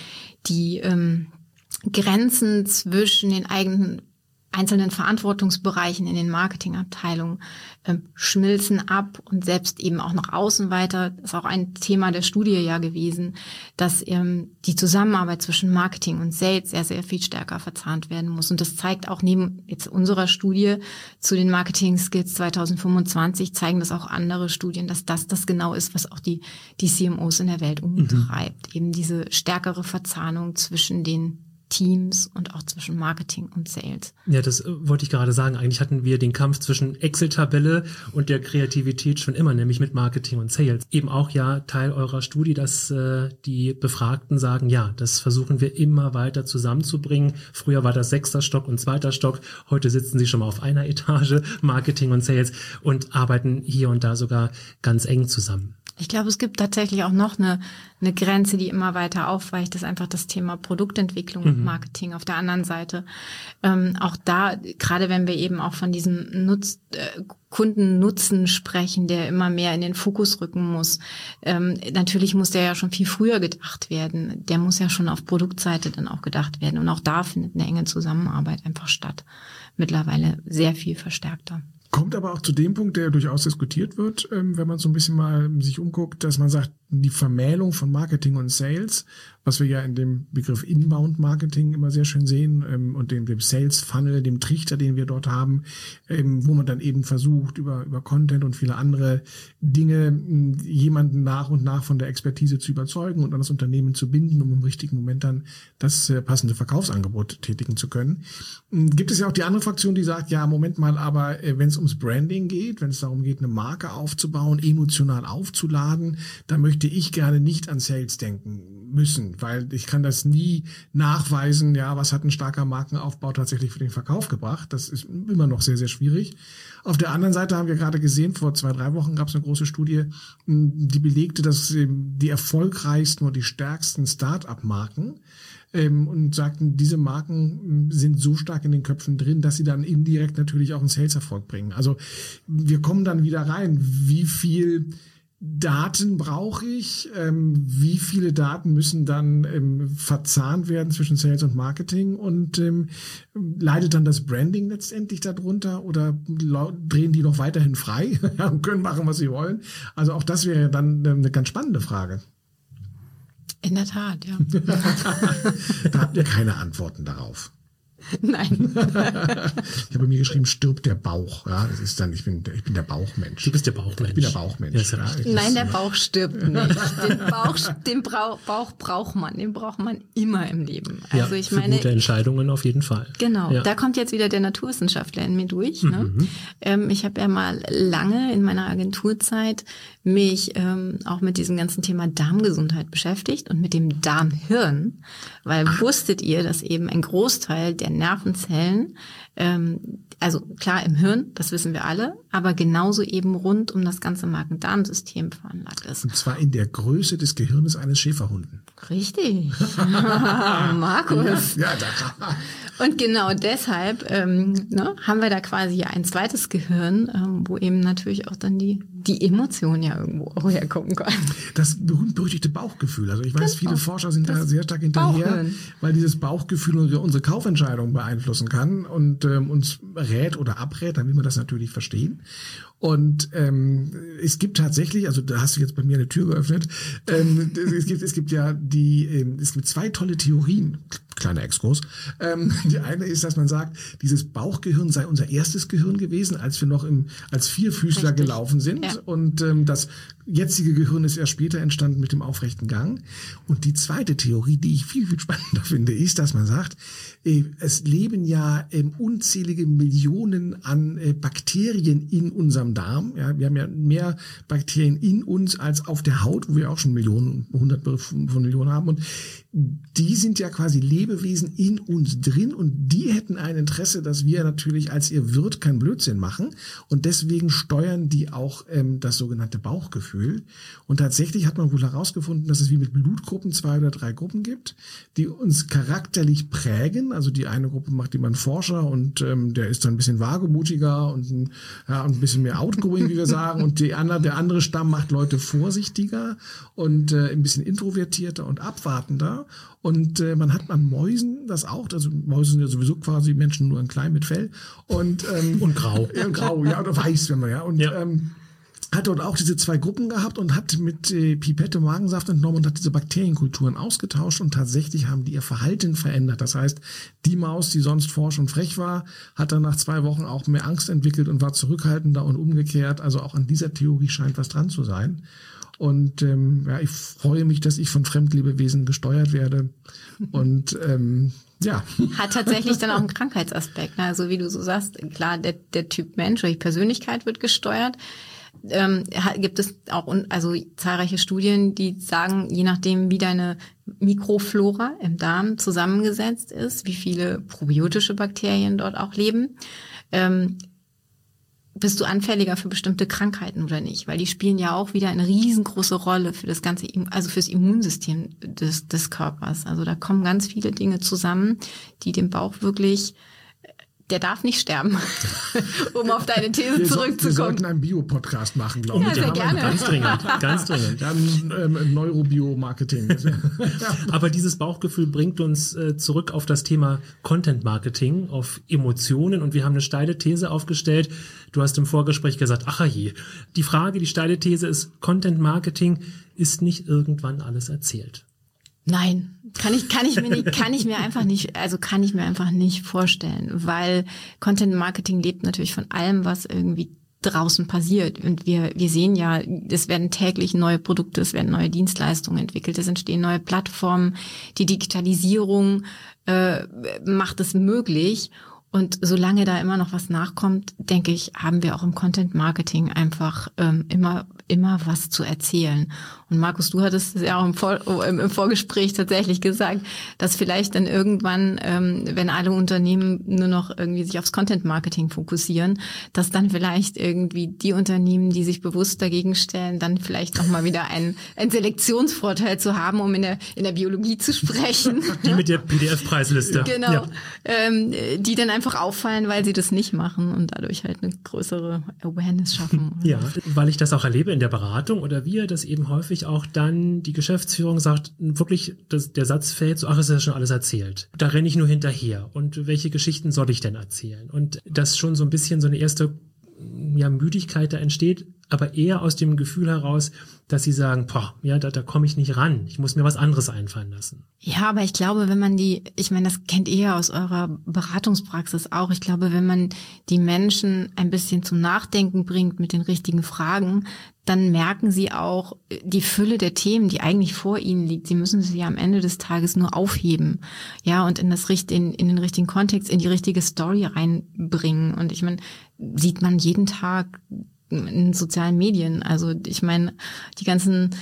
Grenzen zwischen den einzelnen Verantwortungsbereichen in den Marketingabteilungen schmilzen ab und selbst eben auch nach außen weiter. Das ist auch ein Thema der Studie ja gewesen, dass die Zusammenarbeit zwischen Marketing und Sales sehr, sehr viel stärker verzahnt werden muss. Und das zeigt auch neben jetzt unserer Studie zu den Marketing Skills 2025 zeigen das auch andere Studien, dass das genau ist, was auch die CMOs in der Welt umtreibt. Eben diese stärkere Verzahnung zwischen den Teams und auch zwischen Marketing und Sales. Ja, das wollte ich gerade sagen. Eigentlich hatten wir den Kampf zwischen Excel-Tabelle und der Kreativität schon immer, nämlich mit Marketing und Sales. Eben auch ja Teil eurer Studie, dass die Befragten sagen, ja, das versuchen wir immer weiter zusammenzubringen. Früher war das 6. Stock und 2. Stock. Heute sitzen sie schon mal auf einer Etage, Marketing und Sales, und arbeiten hier und da sogar ganz eng zusammen. Ich glaube, es gibt tatsächlich auch noch eine Grenze, die immer weiter aufweicht. Das ist einfach das Thema Produktentwicklung und Marketing auf der anderen Seite. Auch da, gerade wenn wir eben auch von diesem Kundennutzen sprechen, der immer mehr in den Fokus rücken muss. Natürlich muss der ja schon viel früher gedacht werden. Der muss ja schon auf Produktseite dann auch gedacht werden. Und auch da findet eine enge Zusammenarbeit einfach statt. Mittlerweile sehr viel verstärkter. Kommt aber auch zu dem Punkt, der durchaus diskutiert wird, wenn man so ein bisschen mal sich umguckt, dass man sagt, die Vermählung von Marketing und Sales, was wir ja in dem Begriff Inbound-Marketing immer sehr schön sehen, und dem Sales-Funnel, dem Trichter, den wir dort haben, wo man dann eben versucht, über Content und viele andere Dinge jemanden nach und nach von der Expertise zu überzeugen und an das Unternehmen zu binden, um im richtigen Moment dann das passende Verkaufsangebot tätigen zu können. Gibt es ja auch die andere Fraktion, die sagt, ja, Moment mal, aber wenn es ums Branding geht, wenn es darum geht, eine Marke aufzubauen, emotional aufzuladen, dann möchte ich gerne nicht an Sales denken müssen, weil ich kann das nie nachweisen, ja, was hat ein starker Markenaufbau tatsächlich für den Verkauf gebracht. Das ist immer noch sehr, sehr schwierig. Auf der anderen Seite haben wir gerade gesehen, vor 2-3 Wochen gab es eine große Studie, die belegte, dass die erfolgreichsten und die stärksten Start-up-Marken und sagten, diese Marken sind so stark in den Köpfen drin, dass sie dann indirekt natürlich auch einen Sales-Erfolg bringen. Also wir kommen dann wieder rein, wie viel Daten brauche ich, wie viele Daten müssen dann verzahnt werden zwischen Sales und Marketing, und leidet dann das Branding letztendlich darunter oder drehen die noch weiterhin frei und können machen, was sie wollen? Also auch das wäre dann eine ganz spannende Frage. In der Tat, ja. Da habt ihr keine Antworten darauf. Nein. Ich habe mir geschrieben, stirbt der Bauch. Ja, das ist dann, ich bin der Bauchmensch. Du bist der Bauchmensch. Ich bin der Bauchmensch. Ja, nein, der Bauch stirbt nicht. Den Bauch braucht man. Den braucht man immer im Leben. Also ja, ich für meine, gute Entscheidungen auf jeden Fall. Genau, ja. Da kommt jetzt wieder der Naturwissenschaftler in mir durch. Ne? Ich habe ja mal lange in meiner Agenturzeit mich auch mit diesem ganzen Thema Darmgesundheit beschäftigt und mit dem Darmhirn, weil wusstet ihr, dass eben ein Großteil der Nervenzellen, also klar im Hirn, das wissen wir alle, aber genauso eben rund um das ganze Magen-Darm-System veranlagt ist. Und zwar in der Größe des Gehirnes eines Schäferhunden. Richtig. Markus. Ja, da. Und genau deshalb haben wir da quasi ein zweites Gehirn, wo eben natürlich auch dann die Emotion ja irgendwo auch herkommen kann. Das berühmt-berüchtigte Bauchgefühl. Also ich weiß, viele Forscher sind da sehr stark hinterher, Bauchhirn. weil dieses Bauchgefühl unsere Kaufentscheidung beeinflussen kann und uns rät oder abrät, dann will man das natürlich verstehen. Und es gibt tatsächlich, also da hast du jetzt bei mir eine Tür geöffnet, es gibt zwei tolle Theorien, kleiner Exkurs. Die eine ist, dass man sagt, dieses Bauchgehirn sei unser erstes Gehirn gewesen, als wir noch als Vierfüßler gelaufen sind. Ja. Und das jetzige Gehirn ist erst später entstanden mit dem aufrechten Gang. Und die zweite Theorie, die ich viel, viel spannender finde, ist, dass man sagt, es leben ja unzählige Millionen an Bakterien in unserem Darm. Ja, wir haben ja mehr Bakterien in uns als auf der Haut, wo wir auch schon Hunderte von Millionen haben. Und die sind ja quasi Lebewesen in uns drin, und die hätten ein Interesse, dass wir natürlich als ihr Wirt keinen Blödsinn machen, und deswegen steuern die auch das sogenannte Bauchgefühl. Und tatsächlich hat man wohl herausgefunden, dass es wie mit Blutgruppen 2 oder 3 Gruppen gibt, die uns charakterlich prägen. Also die eine Gruppe macht jemand Forscher, und der ist dann ein bisschen wagemutiger und ein bisschen mehr outgoing, wie wir sagen, und der andere Stamm macht Leute vorsichtiger und ein bisschen introvertierter und abwartender. Und man hat an Mäusen das auch, also Mäuse sind ja sowieso quasi Menschen nur in klein mit Fell und grau. Grau, ja, oder weiß, wenn man hat dort auch diese 2 Gruppen gehabt und hat mit Pipette Magensaft entnommen und hat diese Bakterienkulturen ausgetauscht, und tatsächlich haben die ihr Verhalten verändert. Das heißt, die Maus, die sonst forsch und frech war, hat dann nach 2 Wochen auch mehr Angst entwickelt und war zurückhaltender, und umgekehrt. Also auch an dieser Theorie scheint was dran zu sein. Und ich freue mich, dass ich von Fremdlebewesen gesteuert werde. Und ja. Hat tatsächlich dann auch einen Krankheitsaspekt. Also wie du so sagst, klar, der Typ Mensch oder die Persönlichkeit wird gesteuert. Gibt es auch also zahlreiche Studien, die sagen, je nachdem, wie deine Mikroflora im Darm zusammengesetzt ist, wie viele probiotische Bakterien dort auch leben, bist du anfälliger für bestimmte Krankheiten oder nicht? Weil die spielen ja auch wieder eine riesengroße Rolle für das ganze, also fürs Immunsystem des Körpers. Also da kommen ganz viele Dinge zusammen, die den Bauch wirklich, der darf nicht sterben, um auf deine These zurückzukommen. Wir sollten einen Bio-Podcast machen, glaube ich. Ja, sehr gerne. Ganz dringend. Dann Neurobio-Marketing. Aber dieses Bauchgefühl bringt uns zurück auf das Thema Content-Marketing, auf Emotionen. Und wir haben eine steile These aufgestellt. Du hast im Vorgespräch gesagt, ach je, die steile These ist, Content-Marketing ist nicht irgendwann alles erzählt. Nein, kann ich mir einfach nicht vorstellen, weil Content Marketing lebt natürlich von allem, was irgendwie draußen passiert. Und wir sehen ja, es werden täglich neue Produkte, es werden neue Dienstleistungen entwickelt, es entstehen neue Plattformen, die Digitalisierung macht es möglich. Und solange da immer noch was nachkommt, denke ich, haben wir auch im Content Marketing einfach immer was zu erzählen. Und Markus, du hattest es ja auch im Vorgespräch tatsächlich gesagt, dass vielleicht dann irgendwann, wenn alle Unternehmen nur noch irgendwie sich aufs Content Marketing fokussieren, dass dann vielleicht irgendwie die Unternehmen, die sich bewusst dagegen stellen, dann vielleicht noch mal wieder einen Selektionsvorteil zu haben, um in der Biologie zu sprechen. Die mit der PDF-Preisliste. Genau. Ja. Die dann einfach auffallen, weil sie das nicht machen und dadurch halt eine größere Awareness schaffen. Ja, weil ich das auch erlebe in der Beratung oder wir, dass eben häufig auch dann die Geschäftsführung sagt, wirklich, der Satz fällt so, ach, ist ja schon alles erzählt. Da renne ich nur hinterher. Und welche Geschichten soll ich denn erzählen? Und dass schon so ein bisschen so eine erste Müdigkeit da entsteht, aber eher aus dem Gefühl heraus, dass sie sagen, da komme ich nicht ran. Ich muss mir was anderes einfallen lassen. Ja, aber ich glaube, das kennt ihr ja aus eurer Beratungspraxis auch. Ich glaube, wenn man die Menschen ein bisschen zum Nachdenken bringt mit den richtigen Fragen, dann merken sie auch die Fülle der Themen, die eigentlich vor ihnen liegt. Sie müssen sie ja am Ende des Tages nur aufheben, ja, und in den richtigen Kontext, in die richtige Story reinbringen. Und ich meine, sieht man jeden Tag in sozialen Medien. Also ich meine, die ganzen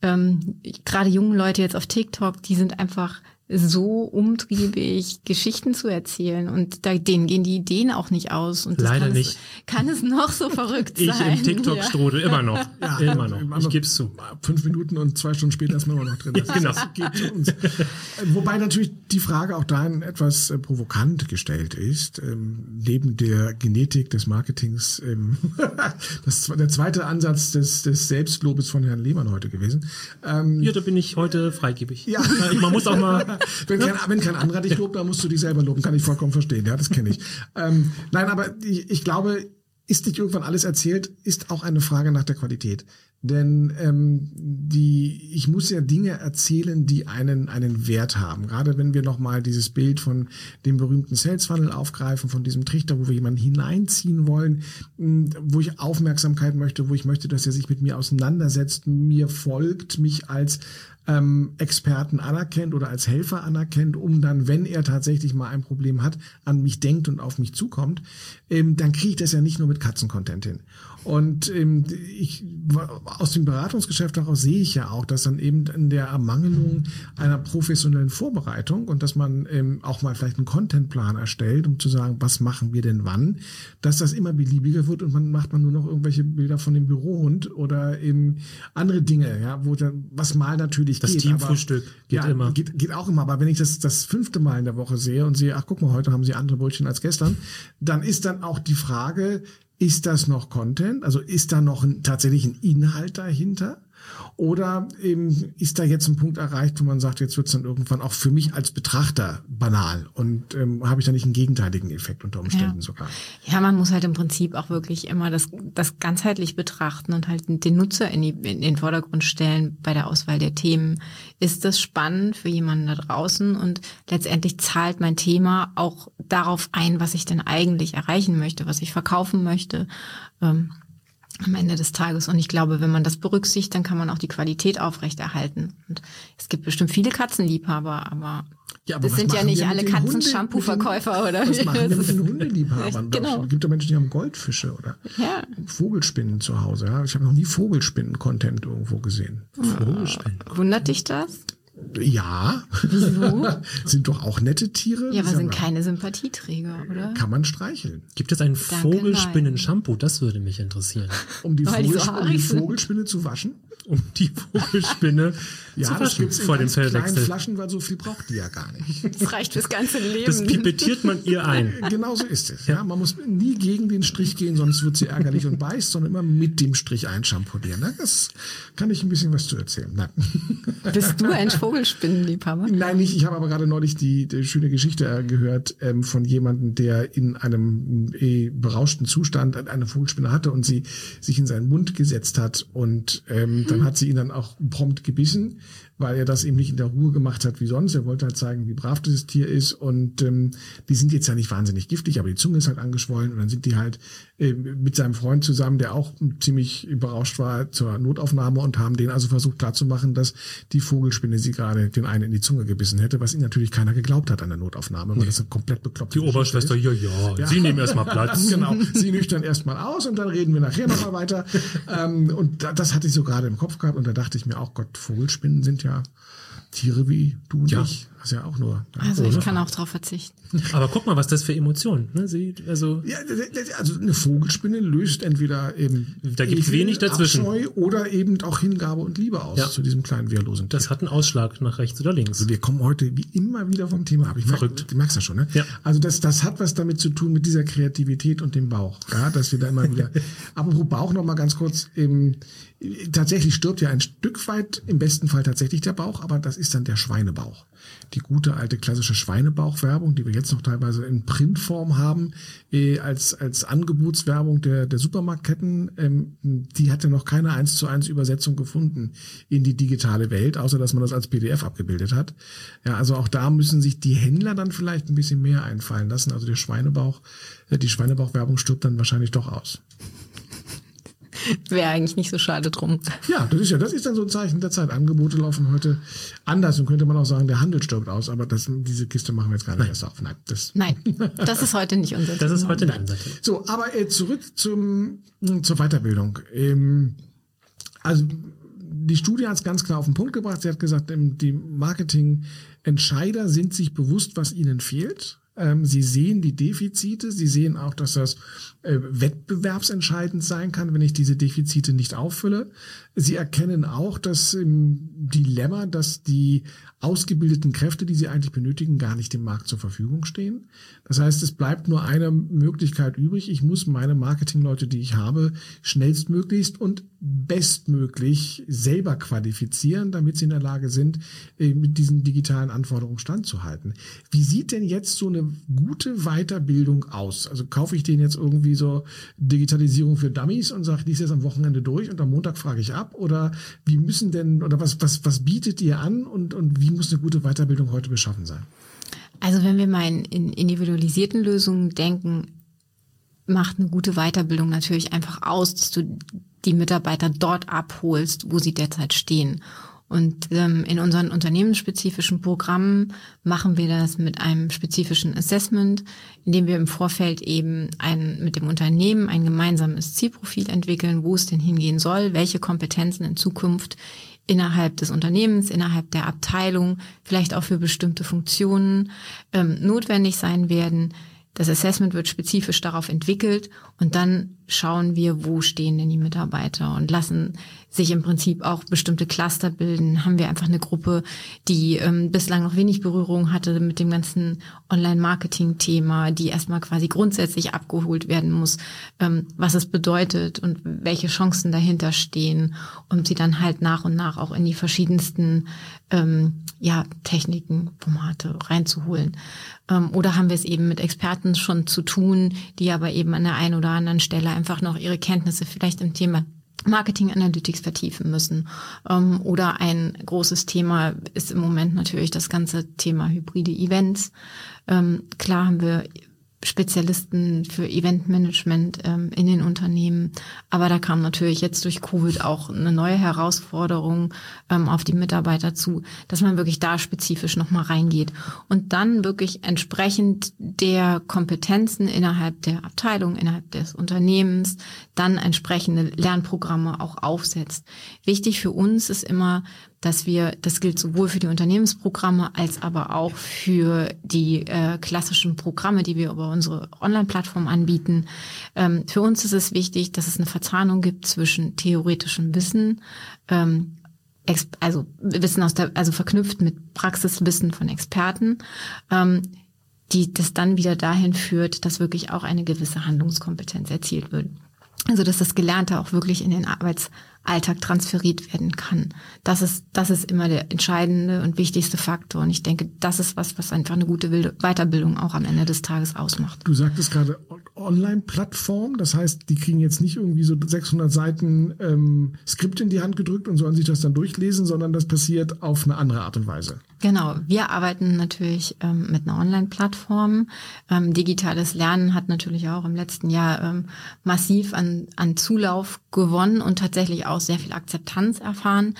gerade jungen Leute jetzt auf TikTok, die sind einfach so umtriebig, Geschichten zu erzählen und denen gehen die Ideen auch nicht aus. Und leider nicht. Kann es noch so verrückt sein. Ich im TikTok-Strudel, immer noch. Ja, immer noch. Ich gebe es zu. 5 Minuten und 2 Stunden später ist man immer noch drin. Ja, genau. Geht uns. Wobei natürlich die Frage auch dahin etwas provokant gestellt ist. Neben der Genetik des Marketings, der zweite Ansatz des Selbstlobes von Herrn Lehmann heute gewesen. Ja, da bin ich heute freigebig. Ja. Man muss auch mal... Wenn kein anderer dich lobt, dann musst du dich selber loben. Kann ich vollkommen verstehen. Ja, das kenne ich. Nein, aber ich glaube, ist nicht irgendwann alles erzählt, ist auch eine Frage nach der Qualität. Denn ich muss ja Dinge erzählen, die einen Wert haben. Gerade wenn wir nochmal dieses Bild von dem berühmten Sales Funnel aufgreifen, von diesem Trichter, wo wir jemanden hineinziehen wollen, wo ich Aufmerksamkeit möchte, wo ich möchte, dass er sich mit mir auseinandersetzt, mir folgt, mich als Experten anerkennt oder als Helfer anerkennt, um dann, wenn er tatsächlich mal ein Problem hat, an mich denkt und auf mich zukommt, dann kriege ich das ja nicht nur mit Katzencontent hin. Und aus dem Beratungsgeschäft heraus sehe ich ja auch, dass dann eben in der Ermangelung einer professionellen Vorbereitung und dass man auch mal vielleicht einen Contentplan erstellt, um zu sagen, was machen wir denn wann, dass das immer beliebiger wird und macht man nur noch irgendwelche Bilder von dem Bürohund oder eben andere Dinge, ja, wo dann was mal natürlich das geht. Teamfrühstück geht immer. Geht auch immer, aber wenn ich das 5. Mal in der Woche sehe und sehe, ach guck mal, heute haben sie andere Brötchen als gestern, dann ist dann auch die Frage, ist das noch Content? Also ist da noch tatsächlich ein Inhalt dahinter? Oder eben ist da jetzt ein Punkt erreicht, wo man sagt, jetzt wird es dann irgendwann auch für mich als Betrachter banal und habe ich da nicht einen gegenteiligen Effekt unter Umständen sogar? Ja, man muss halt im Prinzip auch wirklich immer das ganzheitlich betrachten und halt den Nutzer in den Vordergrund stellen bei der Auswahl der Themen. Ist das spannend für jemanden da draußen? Und letztendlich zahlt mein Thema auch darauf ein, was ich denn eigentlich erreichen möchte, was ich verkaufen möchte. am Ende des Tages. Und ich glaube, wenn man das berücksichtigt, dann kann man auch die Qualität aufrechterhalten. Und es gibt bestimmt viele Katzenliebhaber, aber das sind ja nicht alle Katzen-Shampoo-Verkäufer, oder? Was machen wir mit den Hundeliebhabern? Genau. Es gibt doch Menschen, die haben Goldfische oder Vogelspinnen zu Hause. Ja? Ich habe noch nie Vogelspinnen-Content irgendwo gesehen. Vogelspinnen. Wundert dich das? Ja. Wieso? Sind doch auch nette Tiere. Ja, aber sind keine Sympathieträger, oder? Kann man streicheln. Gibt es ein Vogelspinnen-Shampoo? Das würde mich interessieren. Um die Weil die so Vogelspinne zu waschen? Um die Vogelspinne zu waschen vor dem kleinen Fellwechsel. Flaschen, weil so viel braucht die ja gar nicht. Das reicht fürs ganze Leben. Das pipettiert man ihr ein. Genau so ist es. Ja, man muss nie gegen den Strich gehen, sonst wird sie ärgerlich und beißt, sondern immer mit dem Strich einschamponieren. Ne? Das kann ich ein bisschen was zu erzählen. Nein. Bist du ein Vogelspinnenliebhaber? Nein, nicht. Ich habe aber gerade neulich die schöne Geschichte gehört von jemandem, der in einem berauschten Zustand eine Vogelspinne hatte und sie sich in seinen Mund gesetzt hat und dann hat sie ihn dann auch prompt gebissen, weil er das eben nicht in der Ruhe gemacht hat wie sonst. Er wollte halt zeigen, wie brav dieses Tier ist und die sind jetzt ja nicht wahnsinnig giftig, aber die Zunge ist halt angeschwollen und dann sind die halt mit seinem Freund zusammen, der auch ziemlich berauscht war, zur Notaufnahme und haben denen also versucht klarzumachen, dass die Vogelspinne sie gerade den einen in die Zunge gebissen hätte, was ihnen natürlich keiner geglaubt hat an der Notaufnahme, weil das eine komplett bekloppte Die Oberschwester, ja, Sie nehmen erstmal Platz. Genau, sie nüchtern erstmal aus und dann reden wir nachher nochmal weiter. Und das hatte ich so gerade im Kopf gehabt und da dachte ich mir auch, Gott, Vogelspinnen sind ja Tiere wie du und ich. Das ist ja auch nur. Also ich kann auch drauf verzichten. Aber guck mal, was das für Emotionen. Ne? Also eine Vogelspinne löst entweder eben da gibt es wenig dazwischen. Abscheu oder eben auch Hingabe und Liebe aus zu diesem kleinen wehrlosen Tier. Das hat einen Ausschlag nach rechts oder links. Also wir kommen heute wie immer wieder vom Thema ab. Verrückt. Du merkst das schon, ne? Ja. Also das hat was damit zu tun mit dieser Kreativität und dem Bauch. Ja, dass wir da immer wieder. Apropos Bauch noch mal ganz kurz. Tatsächlich stirbt ja ein Stück weit, im besten Fall tatsächlich der Bauch, aber das ist dann der Schweinebauch. Die gute alte klassische Schweinebauchwerbung, die wir jetzt noch teilweise in Printform haben, als Angebotswerbung der Supermarktketten, die hat ja noch keine 1:1 Übersetzung gefunden in die digitale Welt, außer dass man das als PDF abgebildet hat. Ja, also auch da müssen sich die Händler dann vielleicht ein bisschen mehr einfallen lassen. Also die Schweinebauchwerbung stirbt dann wahrscheinlich doch aus. Wäre eigentlich nicht so schade drum. Ja, das ist dann so ein Zeichen der Zeit. Angebote laufen heute anders und könnte man auch sagen, der Handel stirbt aus, aber diese Kiste machen wir jetzt gar nicht erst auf. Nein, das ist heute nicht unser Thema. Das ist heute nicht unser Thema. So, aber zurück zur Weiterbildung. Also die Studie hat es ganz klar auf den Punkt gebracht. Sie hat gesagt, die Marketingentscheider sind sich bewusst, was ihnen fehlt. Sie sehen die Defizite, sie sehen auch, dass das wettbewerbsentscheidend sein kann, wenn ich diese Defizite nicht auffülle. Sie erkennen auch das Dilemma, dass die ausgebildeten Kräfte, die sie eigentlich benötigen, gar nicht dem Markt zur Verfügung stehen. Das heißt, es bleibt nur eine Möglichkeit übrig. Ich muss meine Marketingleute, die ich habe, schnellstmöglichst und bestmöglich selber qualifizieren, damit sie in der Lage sind, mit diesen digitalen Anforderungen standzuhalten. Wie sieht denn jetzt so eine gute Weiterbildung aus? Also kaufe ich denen jetzt irgendwie so Digitalisierung für Dummies und sage, dies ist am Wochenende durch und am Montag frage ich ab? Oder wie müssen denn, oder was bietet ihr an und wie muss eine gute Weiterbildung heute beschaffen sein? Also wenn wir mal in individualisierten Lösungen denken, macht eine gute Weiterbildung natürlich einfach aus, dass du die Mitarbeiter dort abholst, wo sie derzeit stehen. Und in unseren unternehmensspezifischen Programmen machen wir das mit einem spezifischen Assessment, indem wir im Vorfeld eben mit dem Unternehmen ein gemeinsames Zielprofil entwickeln, wo es denn hingehen soll, welche Kompetenzen in Zukunft innerhalb des Unternehmens, innerhalb der Abteilung, vielleicht auch für bestimmte Funktionen notwendig sein werden. Das Assessment wird spezifisch darauf entwickelt und dann schauen wir, wo stehen denn die Mitarbeiter und lassen sich im Prinzip auch bestimmte Cluster bilden. Haben wir einfach eine Gruppe, die bislang noch wenig Berührung hatte mit dem ganzen Online-Marketing-Thema, die erstmal quasi grundsätzlich abgeholt werden muss, was es bedeutet und welche Chancen dahinter stehen, um sie dann halt nach und nach auch in die verschiedensten Techniken, Formate reinzuholen. Oder haben wir es eben mit Experten schon zu tun, die aber eben an der einen oder anderen Stelle einfach noch ihre Kenntnisse vielleicht im Thema Marketing Analytics vertiefen müssen. Oder ein großes Thema ist im Moment natürlich das ganze Thema hybride Events. Klar haben wir Spezialisten für Eventmanagement in den Unternehmen. Aber da kam natürlich jetzt durch Covid auch eine neue Herausforderung auf die Mitarbeiter zu, dass man wirklich da spezifisch nochmal reingeht und dann wirklich entsprechend der Kompetenzen innerhalb der Abteilung, innerhalb des Unternehmens, dann entsprechende Lernprogramme auch aufsetzt. Wichtig für uns ist immer, dass das gilt sowohl für die Unternehmensprogramme als aber auch für die klassischen Programme, die wir über unsere Online-Plattform anbieten. Für uns ist es wichtig, dass es eine Verzahnung gibt zwischen theoretischem Wissen, also Wissen also verknüpft mit Praxiswissen von Experten, die das dann wieder dahin führt, dass wirklich auch eine gewisse Handlungskompetenz erzielt wird. Also dass das Gelernte auch wirklich in den Arbeitsalltag transferiert werden kann. Das ist immer der entscheidende und wichtigste Faktor. Und ich denke, das ist was einfach eine gute Weiterbildung auch am Ende des Tages ausmacht. Du sagtest gerade Online-Plattform. Das heißt, die kriegen jetzt nicht irgendwie so 600 Seiten Skript in die Hand gedrückt und sollen sich das dann durchlesen, sondern das passiert auf eine andere Art und Weise. Genau, wir arbeiten natürlich mit einer Online-Plattform. Digitales Lernen hat natürlich auch im letzten Jahr massiv an Zulauf gewonnen und tatsächlich auch sehr viel Akzeptanz erfahren.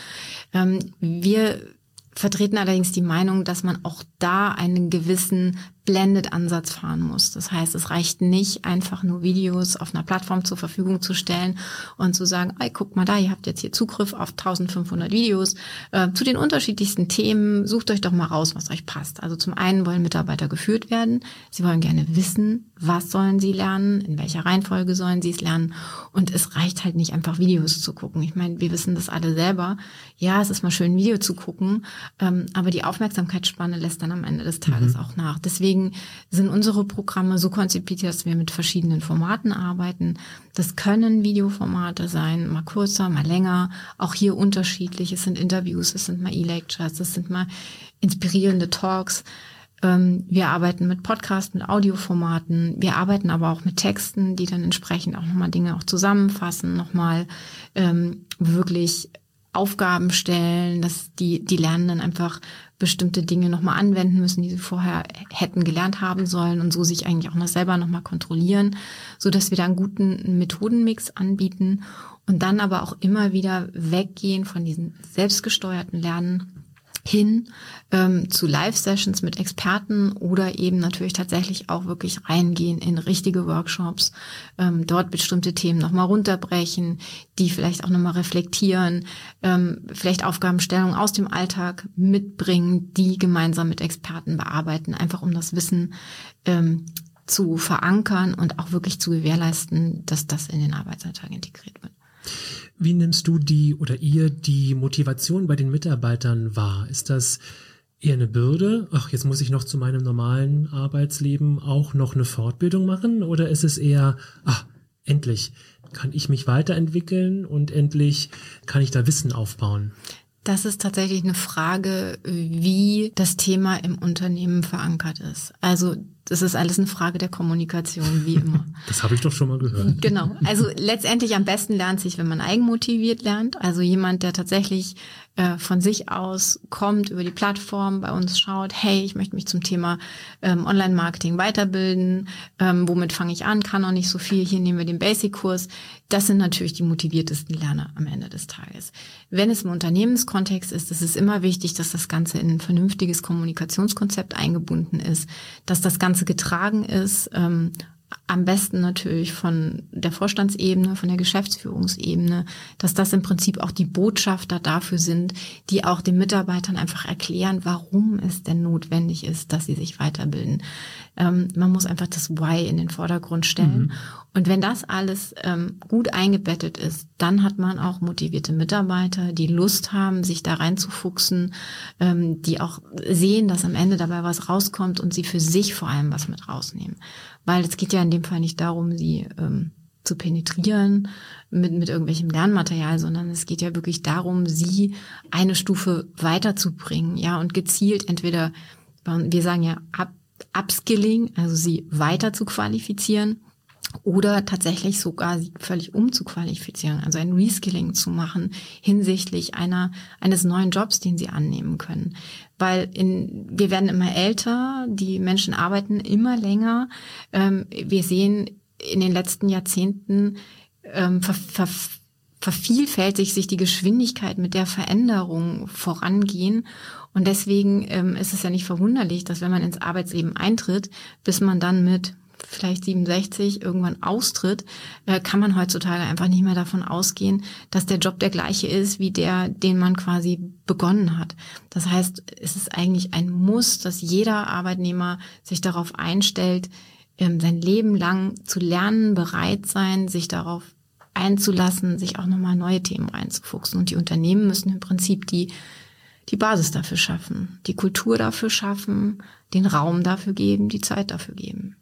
Wir vertreten allerdings die Meinung, dass man auch da einen gewissen Blended-Ansatz fahren muss. Das heißt, es reicht nicht, einfach nur Videos auf einer Plattform zur Verfügung zu stellen und zu sagen, ey, guck mal da, ihr habt jetzt hier Zugriff auf 1500 Videos zu den unterschiedlichsten Themen. Sucht euch doch mal raus, was euch passt. Also zum einen wollen Mitarbeiter geführt werden. Sie wollen gerne wissen, was sollen sie lernen, in welcher Reihenfolge sollen sie es lernen. Und es reicht halt nicht, einfach Videos zu gucken. Ich meine, wir wissen das alle selber. Ja, es ist mal schön, ein Video zu gucken, aber die Aufmerksamkeitsspanne lässt dann am Ende des Tages auch nach. Deswegen sind unsere Programme so konzipiert, dass wir mit verschiedenen Formaten arbeiten. Das können Videoformate sein, mal kürzer, mal länger. Auch hier unterschiedlich. Es sind Interviews, es sind mal E-Lectures, es sind mal inspirierende Talks. Wir arbeiten mit Podcasts, mit Audioformaten. Wir arbeiten aber auch mit Texten, die dann entsprechend auch nochmal Dinge auch zusammenfassen, nochmal wirklich Aufgaben stellen, dass die Lernenden einfach bestimmte Dinge nochmal anwenden müssen, die sie vorher hätten gelernt haben sollen und so sich eigentlich auch noch selber nochmal kontrollieren, so dass wir da einen guten Methodenmix anbieten und dann aber auch immer wieder weggehen von diesen selbstgesteuerten Lernen hin zu Live-Sessions mit Experten oder eben natürlich tatsächlich auch wirklich reingehen in richtige Workshops, dort bestimmte Themen nochmal runterbrechen, die vielleicht auch nochmal reflektieren, vielleicht Aufgabenstellungen aus dem Alltag mitbringen, die gemeinsam mit Experten bearbeiten, einfach um das Wissen zu verankern und auch wirklich zu gewährleisten, dass das in den Arbeitsalltag integriert wird. Wie nimmst du die Motivation bei den Mitarbeitern wahr? Ist das eher eine Bürde? Ach, jetzt muss ich noch zu meinem normalen Arbeitsleben auch noch eine Fortbildung machen? Oder ist es eher, endlich kann ich mich weiterentwickeln und endlich kann ich da Wissen aufbauen? Das ist tatsächlich eine Frage, wie das Thema im Unternehmen verankert ist. Also das ist alles eine Frage der Kommunikation, wie immer. Das habe ich doch schon mal gehört. Genau. Also letztendlich am besten lernt sich, wenn man eigenmotiviert lernt. Also jemand, der tatsächlich von sich aus kommt, über die Plattform bei uns schaut, hey, ich möchte mich zum Thema Online-Marketing weiterbilden. Womit fange ich an? Kann noch nicht so viel. Hier nehmen wir den Basic-Kurs. Das sind natürlich die motiviertesten Lerner am Ende des Tages. Wenn es im Unternehmenskontext ist, ist es immer wichtig, dass das Ganze in ein vernünftiges Kommunikationskonzept eingebunden ist, dass das Ganze getragen ist, am besten natürlich von der Vorstandsebene, von der Geschäftsführungsebene, dass das im Prinzip auch die Botschafter dafür sind, die auch den Mitarbeitern einfach erklären, warum es denn notwendig ist, dass sie sich weiterbilden. Man muss einfach das Why in den Vordergrund stellen. Und wenn das alles gut eingebettet ist, dann hat man auch motivierte Mitarbeiter, die Lust haben, sich da reinzufuchsen, die auch sehen, dass am Ende dabei was rauskommt und sie für sich vor allem was mit rausnehmen. Weil es geht ja in dem Fall nicht darum, sie zu penetrieren mit irgendwelchem Lernmaterial, sondern es geht ja wirklich darum, sie eine Stufe weiterzubringen, ja, und gezielt entweder, wir sagen ja Upskilling, also sie weiter zu qualifizieren, oder tatsächlich sogar sie völlig umzuqualifizieren, also ein Reskilling zu machen hinsichtlich eines neuen Jobs, den sie annehmen können. Weil wir werden immer älter, die Menschen arbeiten immer länger. Wir sehen in den letzten Jahrzehnten vervielfältigt sich die Geschwindigkeit, mit der Veränderungen vorangehen. Und deswegen ist es ja nicht verwunderlich, dass wenn man ins Arbeitsleben eintritt, bis man dann mit vielleicht 67 irgendwann austritt, kann man heutzutage einfach nicht mehr davon ausgehen, dass der Job der gleiche ist wie der, den man quasi begonnen hat. Das heißt, es ist eigentlich ein Muss, dass jeder Arbeitnehmer sich darauf einstellt, sein Leben lang zu lernen, bereit sein, sich darauf einzulassen, sich auch nochmal neue Themen reinzufuchsen. Und die Unternehmen müssen im Prinzip die Basis dafür schaffen, die Kultur dafür schaffen, den Raum dafür geben, die Zeit dafür geben.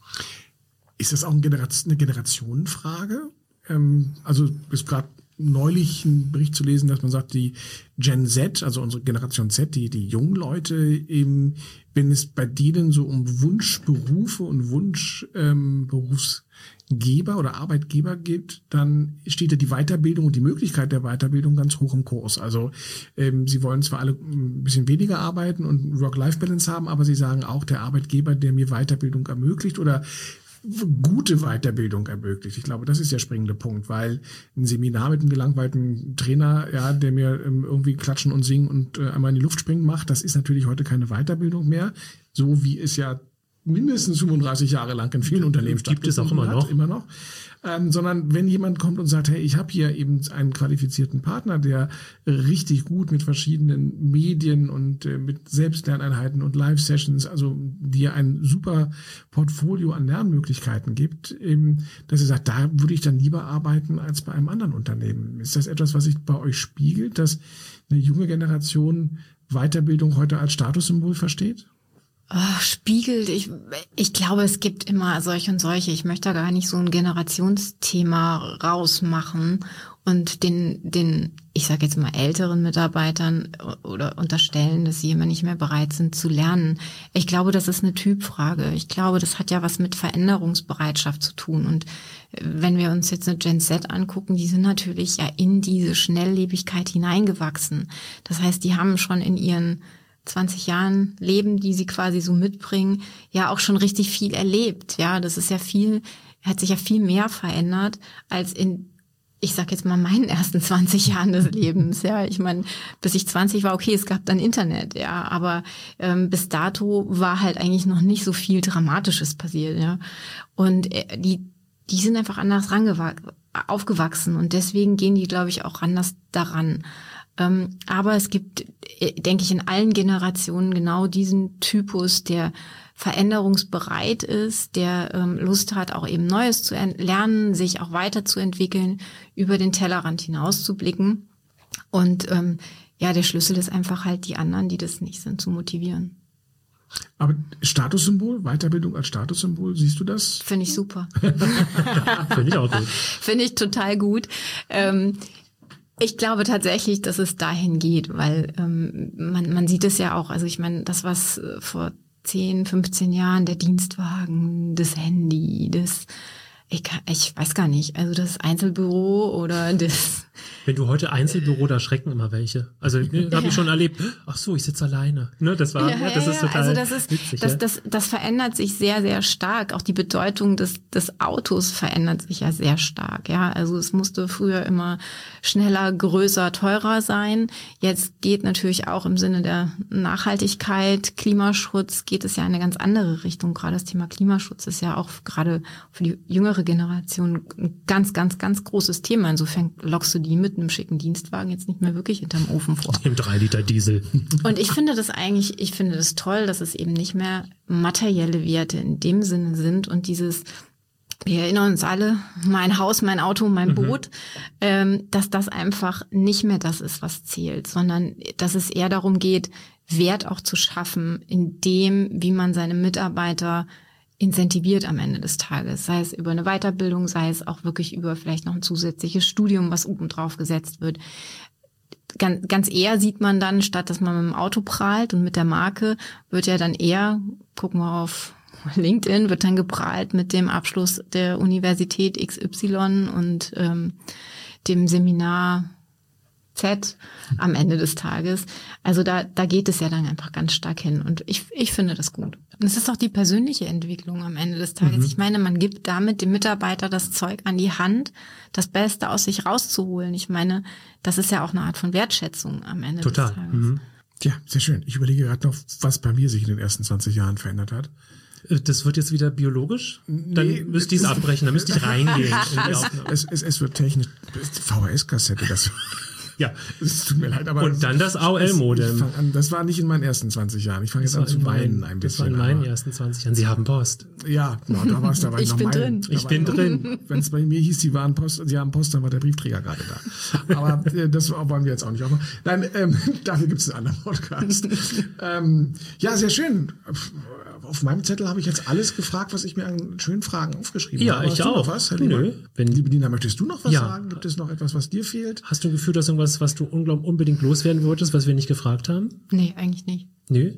Ist das auch eine Generationenfrage? Also es gerade neulich einen Bericht zu lesen, dass man sagt, die Gen Z, also unsere Generation Z, die jungen Leute, eben, wenn es bei denen so um Wunschberufe und Wunschberufsgeber oder Arbeitgeber geht, dann steht ja die Weiterbildung und die Möglichkeit der Weiterbildung ganz hoch im Kurs. Also sie wollen zwar alle ein bisschen weniger arbeiten und Work-Life-Balance haben, aber sie sagen auch, der Arbeitgeber, der mir Weiterbildung ermöglicht oder gute Weiterbildung ermöglicht. Ich glaube, das ist der springende Punkt, weil ein Seminar mit einem gelangweilten Trainer, ja, der mir irgendwie klatschen und singen und einmal in die Luft springen macht, das ist natürlich heute keine Weiterbildung mehr, so wie es ja mindestens 35 Jahre lang in vielen Unternehmen gibt es auch immer noch. Sondern wenn jemand kommt und sagt, hey, ich habe hier eben einen qualifizierten Partner, der richtig gut mit verschiedenen Medien und mit Selbstlerneinheiten und Live-Sessions, also dir ein super Portfolio an Lernmöglichkeiten gibt, dass er sagt, da würde ich dann lieber arbeiten als bei einem anderen Unternehmen. Ist das etwas, was sich bei euch spiegelt, dass eine junge Generation Weiterbildung heute als Statussymbol versteht? Spiegelt, ich glaube, es gibt immer solche und solche. Ich möchte da gar nicht so ein Generationsthema rausmachen und den, ich sage jetzt mal, älteren Mitarbeitern oder unterstellen, dass sie immer nicht mehr bereit sind zu lernen. Ich glaube, das ist eine Typfrage. Ich glaube, das hat ja was mit Veränderungsbereitschaft zu tun. Und wenn wir uns jetzt eine Gen Z angucken, die sind natürlich ja in diese Schnelllebigkeit hineingewachsen. Das heißt, die haben schon in ihren 20 Jahren Leben, die sie quasi so mitbringen, ja auch schon richtig viel erlebt. Ja, das ist ja hat sich ja viel mehr verändert als in, ich sag jetzt mal, meinen ersten 20 Jahren des Lebens. Ja, ich meine, bis ich 20 war, okay, es gab dann Internet, ja, aber bis dato war halt eigentlich noch nicht so viel Dramatisches passiert, ja. Und die sind einfach anders aufgewachsen und deswegen gehen die, glaube ich, auch anders daran. Aber es gibt, denke ich, in allen Generationen genau diesen Typus, der veränderungsbereit ist, der Lust hat, auch eben Neues zu lernen, sich auch weiterzuentwickeln, über den Tellerrand hinauszublicken. Und der Schlüssel ist einfach halt, die anderen, die das nicht sind, zu motivieren. Aber Statussymbol, Weiterbildung als Statussymbol, siehst du das? Finde ich super. Finde ich auch gut. Finde ich total gut. Ich glaube tatsächlich, dass es dahin geht, weil man sieht es ja auch. Also ich meine, das, was vor 10, 15 Jahren, der Dienstwagen, das Handy, ich weiß gar nicht, also das Einzelbüro oder das... Wenn du heute Einzelbüro, da schrecken immer welche. Also habe ich schon erlebt, ach so, ich sitze alleine. Ne, das ist total witzig. Das verändert sich sehr, sehr stark. Auch die Bedeutung des Autos verändert sich ja sehr stark. Ja, also es musste früher immer schneller, größer, teurer sein. Jetzt geht natürlich auch im Sinne der Nachhaltigkeit, Klimaschutz, geht es ja in eine ganz andere Richtung. Gerade das Thema Klimaschutz ist ja auch gerade für die jüngere Generation ein ganz, ganz, ganz großes Thema. Insofern lockst du die mit einem schicken Dienstwagen jetzt nicht mehr wirklich hinterm Ofen vor. Im 3 Liter Diesel. Und ich finde das toll, dass es eben nicht mehr materielle Werte in dem Sinne sind und dieses, wir erinnern uns alle, mein Haus, mein Auto, mein Boot, dass das einfach nicht mehr das ist, was zählt, sondern dass es eher darum geht, Wert auch zu schaffen in dem, wie man seine Mitarbeiter incentiviert am Ende des Tages, sei es über eine Weiterbildung, sei es auch wirklich über vielleicht noch ein zusätzliches Studium, was oben drauf gesetzt wird. Ganz eher sieht man dann, statt dass man mit dem Auto prahlt und mit der Marke, wird ja dann eher, gucken wir auf LinkedIn wird dann geprahlt mit dem Abschluss der Universität XY und dem Seminar Z am Ende des Tages. Also da geht es ja dann einfach ganz stark hin. Und ich finde das gut. Und es ist auch die persönliche Entwicklung am Ende des Tages. Ich meine, man gibt damit dem Mitarbeiter das Zeug an die Hand, das Beste aus sich rauszuholen. Ich meine, das ist ja auch eine Art von Wertschätzung am Ende des Tages. Ja, sehr schön. Ich überlege gerade noch, was bei mir sich in den ersten 20 Jahren verändert hat. Das wird jetzt wieder biologisch? Dann müsste ich es abbrechen, dann müsste ich reingehen. Es wird technisch, VHS-Kassette, das... Ja, es tut mir leid, aber... Und dann das AOL-Modem. Das war nicht in meinen ersten 20 Jahren. Ich fange jetzt an zu weinen ein bisschen. Das war in meinen ersten 20 Jahren. Sie haben Post. Ja, no, da war ich noch drin. Ich bin drin. Wenn es bei mir hieß, Sie haben Post, dann war der Briefträger gerade da. Aber das wollen wir jetzt auch nicht aufmachen. Nein, dafür gibt es einen anderen Podcast. Ja, sehr schön. Auf meinem Zettel habe ich jetzt alles gefragt, was ich mir an schönen Fragen aufgeschrieben habe. Ja, ich auch. Noch was, Herr Nö. Liebe Nina, möchtest du noch was sagen? Gibt es noch etwas, was dir fehlt? Hast du ein Gefühl, dass irgendwas, was du unbedingt loswerden wolltest, was wir nicht gefragt haben? Nee, eigentlich nicht. Nö.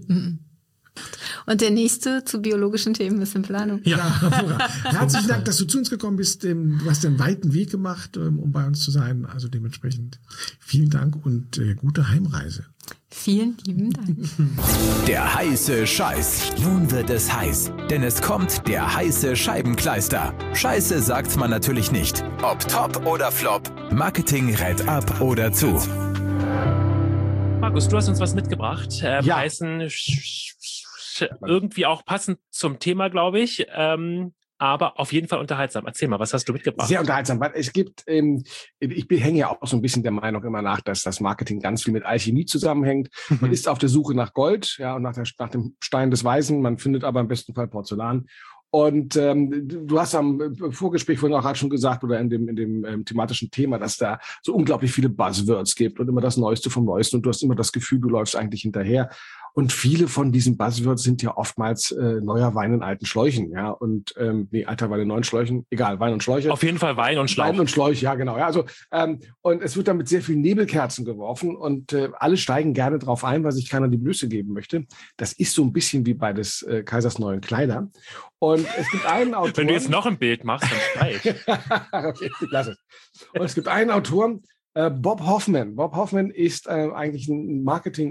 Und der nächste zu biologischen Themen ist in Planung. Ja. Herzlichen Dank, dass du zu uns gekommen bist. Du hast einen weiten Weg gemacht, um bei uns zu sein. Also dementsprechend vielen Dank und gute Heimreise. Vielen lieben Dank. Der heiße Scheiß. Nun wird es heiß, denn es kommt der heiße Scheibenkleister. Scheiße sagt man natürlich nicht. Ob top oder flop, Marketing rät ab oder zu. Markus, du hast uns was mitgebracht. Ja. Heißen irgendwie auch passend zum Thema, glaube ich. Aber auf jeden Fall unterhaltsam. Erzähl mal, was hast du mitgebracht? Sehr unterhaltsam, weil es gibt, ich hänge ja auch so ein bisschen der Meinung immer nach, dass das Marketing ganz viel mit Alchemie zusammenhängt. Man ist auf der Suche nach Gold, ja, und nach dem Stein des Weisen. Man findet aber im besten Fall Porzellan. Und du hast am Vorgespräch vorhin auch schon gesagt oder in dem thematischen Thema, dass da so unglaublich viele Buzzwords gibt und immer das Neueste vom Neuesten. Und du hast immer das Gefühl, du läufst eigentlich hinterher. Und viele von diesen Buzzwords sind ja oftmals neuer Wein in alten Schläuchen, ja. Und alter Wein in neuen Schläuchen, egal, Wein und Schläuche. Auf jeden Fall Wein und Schlauch. Wein und Schläuche, ja, genau. Ja, also und es wird dann mit sehr vielen Nebelkerzen geworfen und alle steigen gerne drauf ein, weil sich keiner die Blöße geben möchte. Das ist so ein bisschen wie bei des Kaisers neuen Kleider. Und es gibt einen Autor. Wenn du jetzt noch ein Bild machst, dann streich. Okay, lass es. Und es gibt einen Autor, Bob Hoffman. Bob Hoffman ist eigentlich ein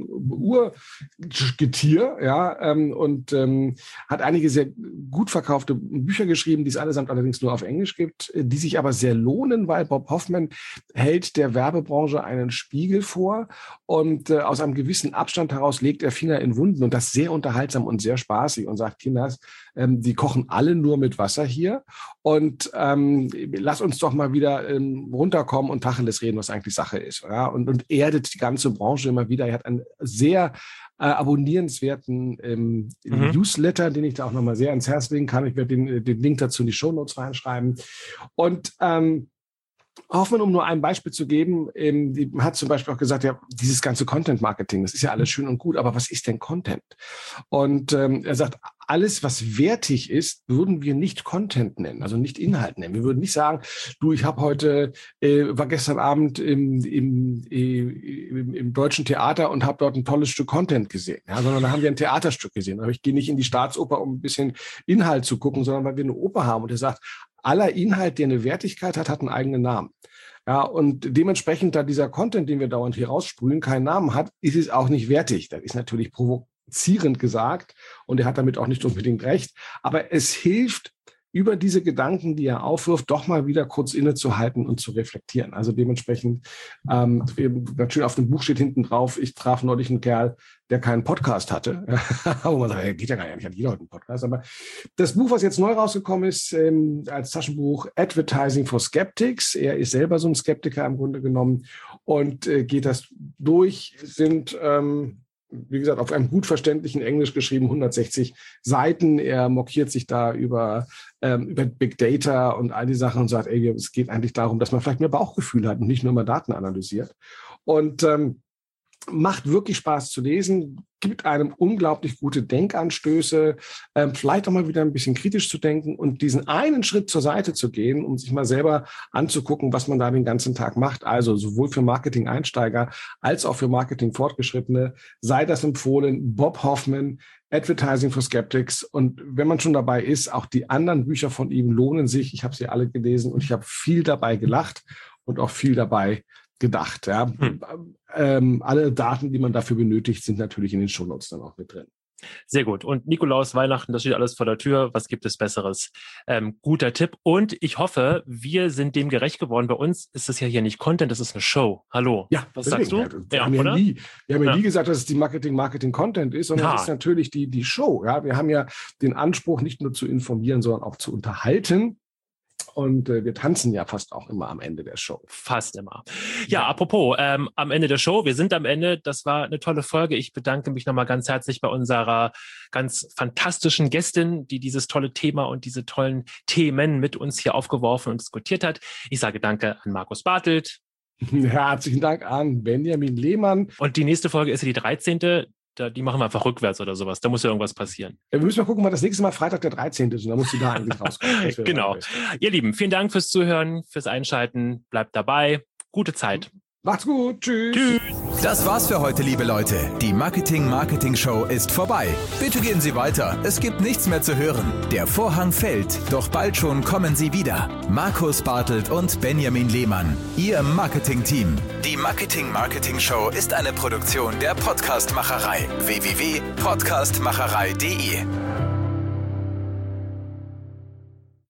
Marketing-Urgetier, ja, und hat einige sehr gut verkaufte Bücher geschrieben, die es allesamt allerdings nur auf Englisch gibt, die sich aber sehr lohnen, weil Bob Hoffman hält der Werbebranche einen Spiegel vor und aus einem gewissen Abstand heraus legt er Finger in Wunden und das sehr unterhaltsam und sehr spaßig und sagt, Kinders, die kochen alle nur mit Wasser hier und lass uns doch mal wieder runterkommen und Tacheles reden, was eigentlich Sache ist. Ja? Und erdet die ganze Branche immer wieder. Er hat einen sehr abonnierenswerten Newsletter, den ich da auch nochmal sehr ans Herz legen kann. Ich werde den Link dazu in die Shownotes reinschreiben. Und Hoffmann, um nur ein Beispiel zu geben, hat zum Beispiel auch gesagt, ja, dieses ganze Content-Marketing, das ist ja alles schön und gut, aber was ist denn Content? Und er sagt, alles, was wertig ist, würden wir nicht Content nennen, also nicht Inhalt nennen. Wir würden nicht sagen, du, ich habe heute, war gestern Abend im Deutschen Theater und habe dort ein tolles Stück Content gesehen, ja, sondern da haben wir ein Theaterstück gesehen. Aber ich gehe nicht in die Staatsoper, um ein bisschen Inhalt zu gucken, sondern weil wir eine Oper haben. Und er sagt, aller Inhalt, der eine Wertigkeit hat, hat einen eigenen Namen. Ja, und dementsprechend, da dieser Content, den wir dauernd hier raussprühen, keinen Namen hat, ist es auch nicht wertig. Das ist natürlich provozierend gesagt und er hat damit auch nicht unbedingt recht. Aber es hilft, über diese Gedanken, die er aufwirft, doch mal wieder kurz innezuhalten und zu reflektieren. Also dementsprechend, natürlich auf dem Buch steht hinten drauf, ich traf neulich einen Kerl, der keinen Podcast hatte. Wo man sagt, geht ja gar nicht, hat jeder heute einen Podcast. Aber das Buch, was jetzt neu rausgekommen ist, als Taschenbuch Advertising for Skeptics, er ist selber so ein Skeptiker im Grunde genommen und geht das durch, sind wie gesagt, auf einem gut verständlichen Englisch geschrieben, 160 Seiten. Er mokiert sich da über Big Data und all die Sachen und sagt, ey, es geht eigentlich darum, dass man vielleicht mehr Bauchgefühl hat und nicht nur mal Daten analysiert. Und macht wirklich Spaß zu lesen, gibt einem unglaublich gute Denkanstöße, vielleicht auch mal wieder ein bisschen kritisch zu denken und diesen einen Schritt zur Seite zu gehen, um sich mal selber anzugucken, was man da den ganzen Tag macht. Also sowohl für Marketing-Einsteiger als auch für Marketing-Fortgeschrittene sei das empfohlen. Bob Hoffman, Advertising for Skeptics. Und wenn man schon dabei ist, auch die anderen Bücher von ihm lohnen sich. Ich habe sie alle gelesen und ich habe viel dabei gelacht und auch viel dabei gedacht. Ja. Alle Daten, die man dafür benötigt, sind natürlich in den Shownotes dann auch mit drin. Sehr gut. Und Nikolaus, Weihnachten, das steht alles vor der Tür. Was gibt es Besseres? Guter Tipp. Und ich hoffe, wir sind dem gerecht geworden. Bei uns ist es ja hier nicht Content, das ist eine Show. Hallo. Ja, was sagst du? Wir haben ja nie gesagt, dass es die Marketing-Content ist, sondern es ist natürlich die Show. Ja, wir haben ja den Anspruch, nicht nur zu informieren, sondern auch zu unterhalten. Und wir tanzen ja fast auch immer am Ende der Show. Fast immer. Ja, apropos, am Ende der Show, wir sind am Ende, das war eine tolle Folge. Ich bedanke mich nochmal ganz herzlich bei unserer ganz fantastischen Gästin, die dieses tolle Thema und diese tollen Themen mit uns hier aufgeworfen und diskutiert hat. Ich sage danke an Markus Bartelt. Herzlichen Dank an Benjamin Lehmann. Und die nächste Folge ist ja die 13. Die machen wir einfach rückwärts oder sowas. Da muss ja irgendwas passieren. Wir müssen mal gucken, wann das nächste Mal Freitag der 13. ist. Und da muss die da eigentlich rauskommen. Genau. Ihr Lieben, vielen Dank fürs Zuhören, fürs Einschalten. Bleibt dabei. Gute Zeit. Macht's gut. Tschüss. Tschüss. Das war's für heute, liebe Leute. Die Marketing-Show ist vorbei. Bitte gehen Sie weiter. Es gibt nichts mehr zu hören. Der Vorhang fällt, doch bald schon kommen Sie wieder. Markus Bartelt und Benjamin Lehmann, Ihr Marketing-Team. Die Marketing-Show ist eine Produktion der Podcastmacherei. www.podcastmacherei.de